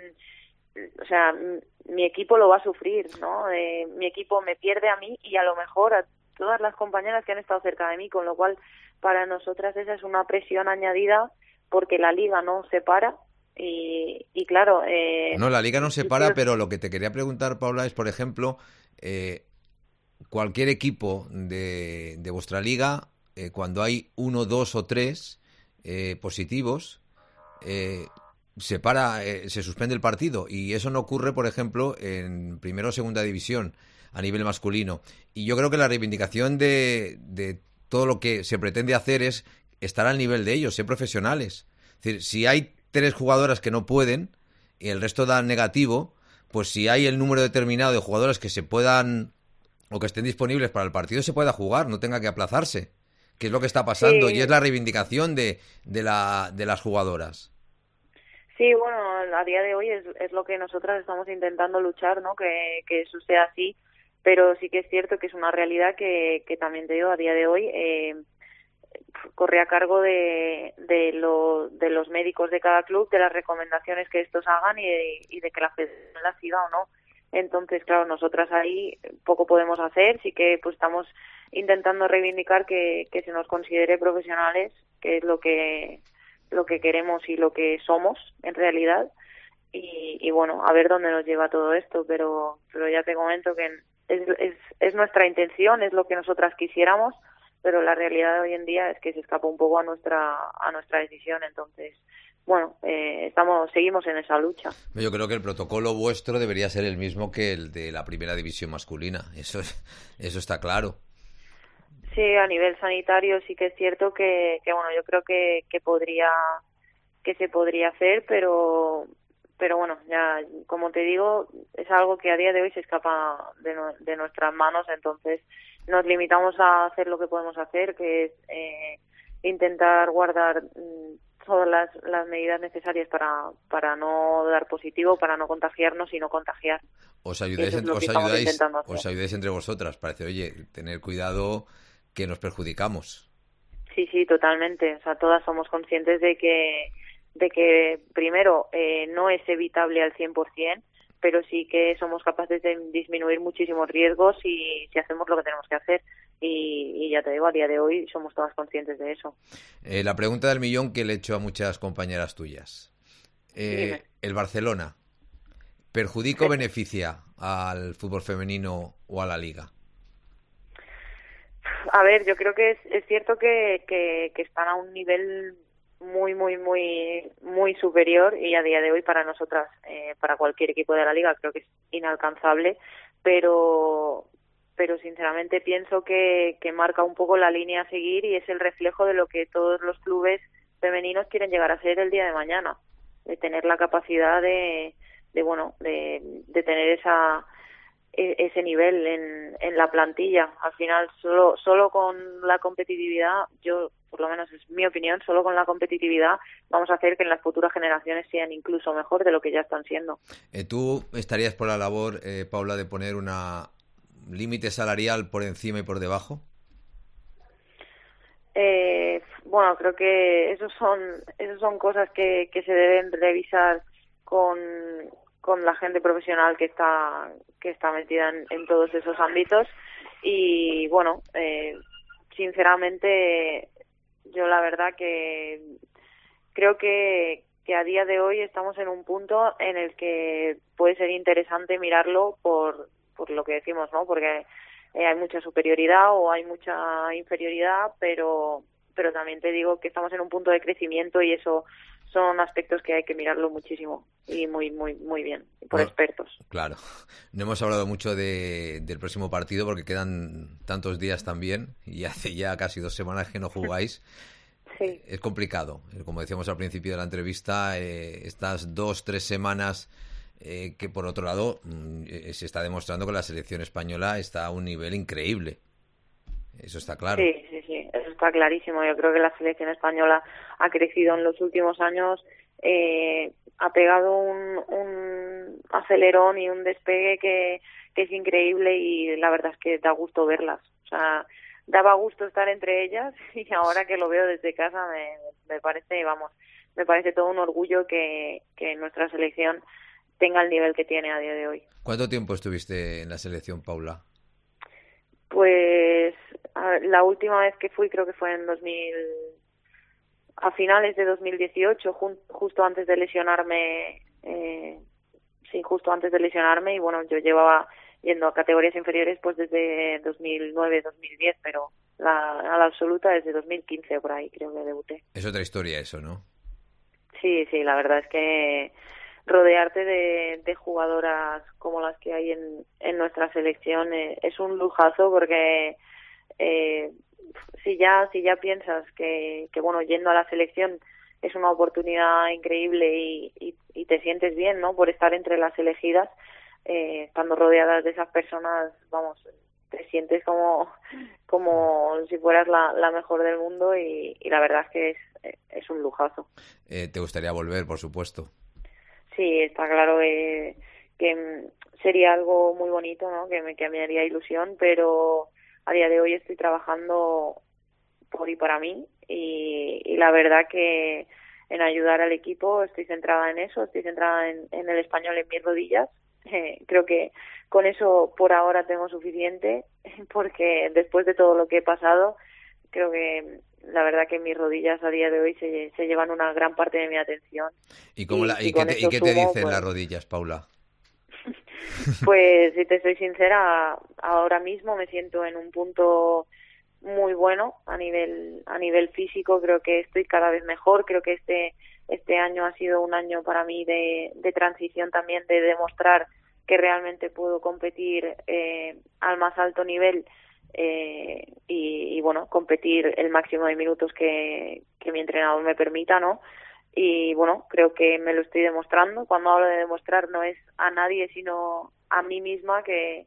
mmm, o sea, mi equipo lo va a sufrir, ¿no? Eh, mi equipo me pierde a mí y a lo mejor a todas las compañeras que han estado cerca de mí, con lo cual para nosotras esa es una presión añadida porque la liga no se para y, y claro... Eh, no, la liga no se para, pero lo que te quería preguntar, Paula, es, por ejemplo, eh, cualquier equipo de, de vuestra liga, eh, cuando hay uno, dos o tres eh, positivos, eh, se para, eh, se suspende el partido, y eso no ocurre, por ejemplo, en primera o segunda división a nivel masculino. Y yo creo que la reivindicación de, de todo lo que se pretende hacer es estar al nivel de ellos, ser profesionales. Es decir, si hay tres jugadoras que no pueden y el resto dan negativo, pues si hay el número determinado de jugadoras que se puedan o que estén disponibles para el partido, se pueda jugar, no tenga que aplazarse, que es lo que está pasando, sí. Y es la reivindicación de, de, la, de las jugadoras. Sí, bueno, a día de hoy es, es lo que nosotras estamos intentando luchar, ¿no? Que, que eso sea así, pero sí que es cierto que es una realidad que, que también te digo, a día de hoy eh, corre a cargo de, de, lo, de los médicos de cada club, de las recomendaciones que estos hagan y de, y de que la federación las siga o no. Entonces, claro, nosotras ahí poco podemos hacer, sí que pues estamos intentando reivindicar que, que se nos considere profesionales, que es lo que lo que queremos y lo que somos en realidad, y, y bueno, a ver dónde nos lleva todo esto, pero pero ya te comento que es, es, es nuestra intención, es lo que nosotras quisiéramos, pero la realidad de hoy en día es que se escapa un poco a nuestra a nuestra decisión. Entonces, bueno, eh, estamos seguimos en esa lucha. Yo creo que el protocolo vuestro debería ser el mismo que el de la primera división masculina, eso es, eso está claro. Sí, a nivel sanitario sí que es cierto que, que bueno, yo creo que, que podría que se podría hacer, pero pero bueno, ya como te digo, es algo que a día de hoy se escapa de, no, de nuestras manos, entonces nos limitamos a hacer lo que podemos hacer, que es eh, intentar guardar mmm, todas las, las medidas necesarias para para no dar positivo, para no contagiarnos y no contagiar. Os ayudáis, es os ayudáis, os ayudáis entre vosotras, parece, oye, tener cuidado que nos perjudicamos. Sí, sí, totalmente. O sea, todas somos conscientes de que de que primero eh, no es evitable al cien por ciento, pero sí que somos capaces de disminuir muchísimos riesgos y si hacemos lo que tenemos que hacer. Y, y ya te digo, a día de hoy somos todas conscientes de eso. Eh, la pregunta del millón que le he hecho a muchas compañeras tuyas. Eh, ¿El Barcelona perjudica o beneficia al fútbol femenino o a la liga? A ver, yo creo que es, es cierto que, que, que están a un nivel muy, muy, muy, muy superior y a día de hoy para nosotras, eh, para cualquier equipo de la liga, creo que es inalcanzable, pero pero sinceramente pienso que, que marca un poco la línea a seguir y es el reflejo de lo que todos los clubes femeninos quieren llegar a ser el día de mañana, de tener la capacidad de, de bueno, de, de tener esa ese nivel en, en la plantilla. Al final, solo solo con la competitividad, yo, por lo menos es mi opinión, solo con la competitividad vamos a hacer que en las futuras generaciones sean incluso mejor de lo que ya están siendo. Eh, ¿Tú estarías por la labor, eh, Paula, de poner una límite salarial por encima y por debajo? Eh, bueno, creo que esos son esos son cosas que, que se deben revisar con con la gente profesional que está que está metida en, en todos esos ámbitos y bueno, eh, sinceramente yo la verdad que creo que, que a día de hoy estamos en un punto en el que puede ser interesante mirarlo por, por lo que decimos, ¿no? Porque eh, hay mucha superioridad o hay mucha inferioridad, pero pero también te digo que estamos en un punto de crecimiento y eso son aspectos que hay que mirarlo muchísimo y muy muy muy bien por bueno, expertos. Claro, no hemos hablado mucho de, del próximo partido porque quedan tantos días también y hace ya casi dos semanas que no jugáis. Sí. Es complicado, como decíamos al principio de la entrevista, eh, estas dos, tres semanas eh, que por otro lado eh, se está demostrando que la selección española está a un nivel increíble. Eso está claro. Sí, sí, sí, eso está está clarísimo. Yo creo que la selección española ha crecido en los últimos años, eh, ha pegado un, un acelerón y un despegue que, que es increíble, y la verdad es que da gusto verlas. O sea, daba gusto estar entre ellas, y ahora que lo veo desde casa me, me parece, vamos, me parece todo un orgullo que, que nuestra selección tenga el nivel que tiene a día de hoy. ¿Cuánto tiempo estuviste en la selección, Paula? Pues a ver, la última vez que fui creo que fue en dos mil, a finales de dos mil dieciocho, jun, justo antes de lesionarme, eh, sí, justo antes de lesionarme, y bueno, yo llevaba yendo a categorías inferiores pues desde dos mil nueve, dos mil diez, pero la, a la absoluta desde dos mil quince por ahí creo que debuté. Es otra historia eso, ¿no? Sí, sí, la verdad es que rodearte de, de jugadoras como las que hay en, en nuestra selección eh, es un lujazo, porque eh, si ya si ya piensas que, que bueno, yendo a la selección es una oportunidad increíble y, y, y te sientes bien, ¿no?, por estar entre las elegidas, eh, estando rodeadas de esas personas, vamos, te sientes como como si fueras la, la mejor del mundo, y, y la verdad es que es, es un lujazo. Eh, ¿Te gustaría volver, por supuesto? Sí, está claro que, que sería algo muy bonito, ¿no?, que me, que me haría ilusión, pero a día de hoy estoy trabajando por y para mí, y, y la verdad que en ayudar al equipo estoy centrada en eso, estoy centrada en, en el español, en mis rodillas. Eh, creo que con eso por ahora tengo suficiente, porque después de todo lo que he pasado, creo que la verdad que mis rodillas a día de hoy se, se llevan una gran parte de mi atención. ¿Y, cómo la, y, y, y qué, te, ¿y qué te sumo, dicen pues, las rodillas, Paula? Pues si te soy sincera, ahora mismo me siento en un punto muy bueno a nivel a nivel físico. Creo que estoy cada vez mejor. Creo que este este año ha sido un año para mí de, de transición también, de demostrar que realmente puedo competir eh, al más alto nivel, eh, y, y bueno, competir el máximo de minutos que, que mi entrenador me permita, ¿no? Y bueno, creo que me lo estoy demostrando. Cuando hablo de demostrar, no es a nadie, sino a mí misma, que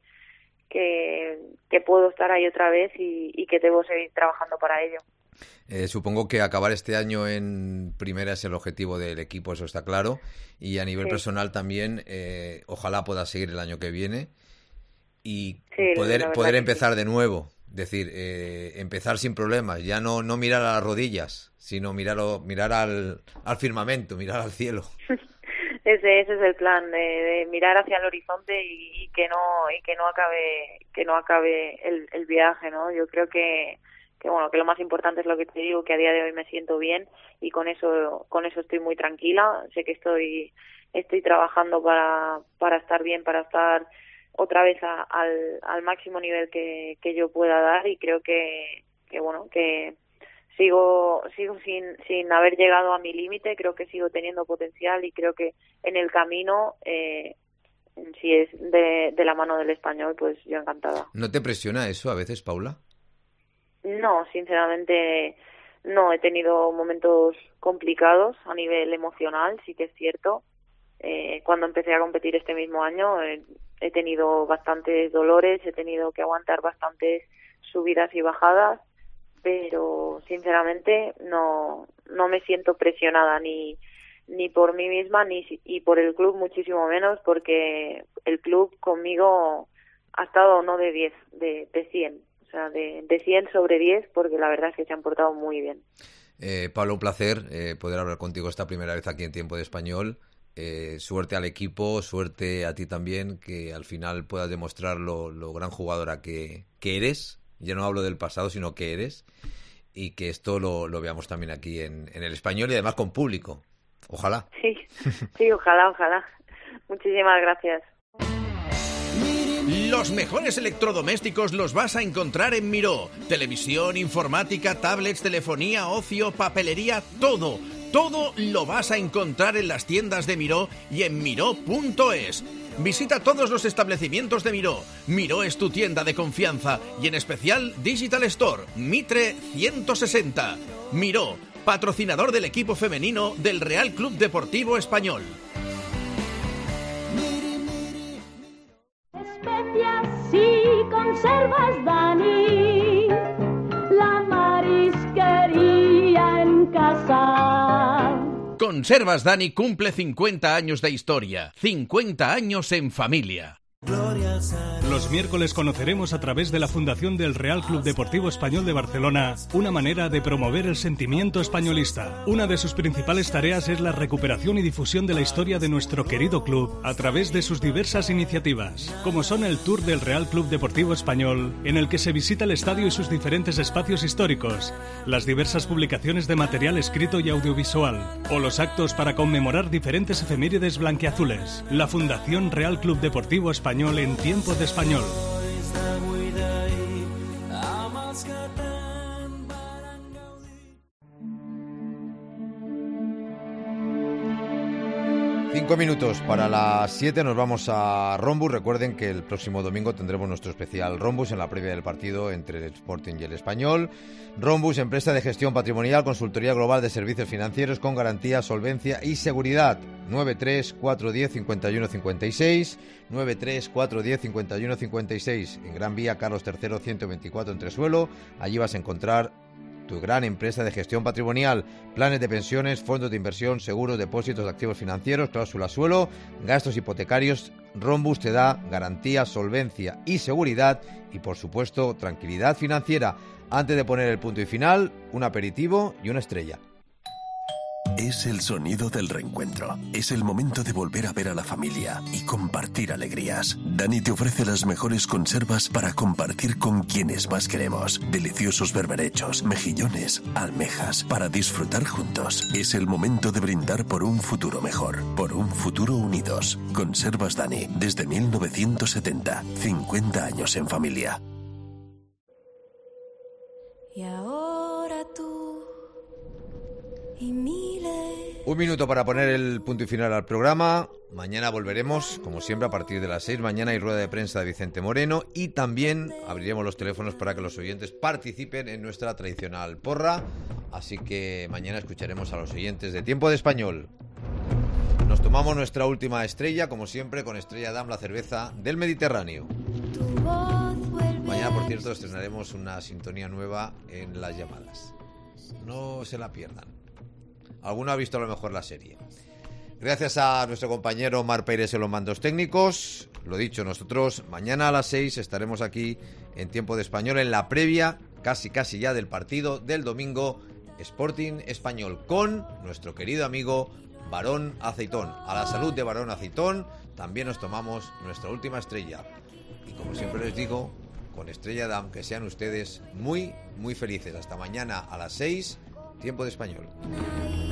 que, que puedo estar ahí otra vez, y, y que debo seguir trabajando para ello. Eh, supongo que acabar este año en primera es el objetivo del equipo, eso está claro, y a nivel sí. personal también, eh, ojalá pueda seguir el año que viene y sí, poder poder empezar sí. de nuevo, es decir, eh, empezar sin problemas, ya no no mirar a las rodillas, sino mirar mirar al, al firmamento, mirar al cielo. Ese, ese es el plan, de, de mirar hacia el horizonte y, y que no y que no acabe que no acabe el, el viaje, ¿no? Yo creo que que bueno, que lo más importante es lo que te digo, que a día de hoy me siento bien, y con eso con eso estoy muy tranquila. Sé que estoy estoy trabajando para para estar bien, para estar otra vez a, al al máximo nivel que que yo pueda dar, y creo que que bueno, que sigo sigo sin sin haber llegado a mi límite. Creo que sigo teniendo potencial, y creo que en el camino, eh, si es de, de la mano del español, pues yo encantada. ¿No te presiona eso a veces, Paula? No, sinceramente no. He tenido momentos complicados a nivel emocional, sí que es cierto. Eh, cuando empecé a competir este mismo año eh, he tenido bastantes dolores, he tenido que aguantar bastantes subidas y bajadas, pero sinceramente no no me siento presionada ni ni por mí misma ni y por el club muchísimo menos, porque el club conmigo ha estado no de diez, de, de cien. O sea, de, de cien sobre diez, porque la verdad es que se han portado muy bien. Eh, Pablo, un placer eh, poder hablar contigo esta primera vez aquí en Tiempo de Español. Eh, suerte al equipo, suerte a ti también, que al final puedas demostrar lo, lo gran jugadora que, que eres. Yo no hablo del pasado, sino que eres. Y que esto lo, lo veamos también aquí en, en el Español, y además con público. Ojalá. Sí, sí, ojalá, ojalá. Muchísimas gracias. Los mejores electrodomésticos los vas a encontrar en Miró. Televisión, informática, tablets, telefonía, ocio, papelería, todo. Todo lo vas a encontrar en las tiendas de Miró y en miró punto es. Visita todos los establecimientos de Miró. Miró es tu tienda de confianza, y en especial Digital Store, Mitre ciento sesenta. Miró, patrocinador del equipo femenino del Real Club Deportivo Español. Especias y conservas, Dani, la mariscada Conservas Dani cumple cincuenta años de historia, cincuenta años en familia. Los miércoles conoceremos a través de la Fundación del Real Club Deportivo Español de Barcelona una manera de promover el sentimiento españolista. Una de sus principales tareas es la recuperación y difusión de la historia de nuestro querido club a través de sus diversas iniciativas, como son el Tour del Real Club Deportivo Español, en el que se visita el estadio y sus diferentes espacios históricos, las diversas publicaciones de material escrito y audiovisual, o los actos para conmemorar diferentes efemérides blanquiazules. La Fundación Real Club Deportivo Español en tiempo de español. Cinco minutos para las siete, nos vamos a Rombus. Recuerden que el próximo domingo tendremos nuestro especial Rombus en la previa del partido entre el Sporting y el Español. Rombus, empresa de gestión patrimonial, consultoría global de servicios financieros con garantía, solvencia y seguridad. nueve tres cuatro uno cero cinco uno cinco seis, nueve tres cuatro uno cero cinco uno cinco seis, en Gran Vía Carlos tercero ciento veinticuatro en Tresuelo. Allí vas a encontrar tu gran empresa de gestión patrimonial, planes de pensiones, fondos de inversión, seguros, depósitos de activos financieros, cláusula suelo, gastos hipotecarios. Rombus te da garantía, solvencia y seguridad y, por supuesto, tranquilidad financiera. Antes de poner el punto y final, un aperitivo y una estrella. Es el sonido del reencuentro. Es el momento de volver a ver a la familia y compartir alegrías. Dani te ofrece las mejores conservas para compartir con quienes más queremos. Deliciosos berberechos, mejillones, almejas, para disfrutar juntos. Es el momento de brindar por un futuro mejor, por un futuro unidos. Conservas Dani, desde mil novecientos setenta. cincuenta años en familia. Y ahora tú y miles. Un minuto para poner el punto y final al programa. Mañana volveremos, como siempre, a partir de las seis. Mañana hay rueda de prensa de Vicente Moreno y también abriremos los teléfonos para que los oyentes participen en nuestra tradicional porra. Así que mañana escucharemos a los oyentes de Tiempo de Español. Nos tomamos nuestra última estrella, como siempre, con Estrella Damm, la cerveza del Mediterráneo. Mañana, por cierto, estrenaremos una sintonía nueva en las llamadas. No se la pierdan. Alguno ha visto a lo mejor la serie. Gracias a nuestro compañero Mar Pérez en los mandos técnicos. Lo dicho, nosotros mañana a las seis estaremos aquí en Tiempo de Español en la previa, casi casi ya del partido del domingo, Sporting Español, con nuestro querido amigo Barón Aceitón. A la salud de Barón Aceitón también nos tomamos nuestra última estrella. Y como siempre les digo, con Estrella Damm, que sean ustedes muy, muy felices. Hasta mañana a las seis, Tiempo de Español.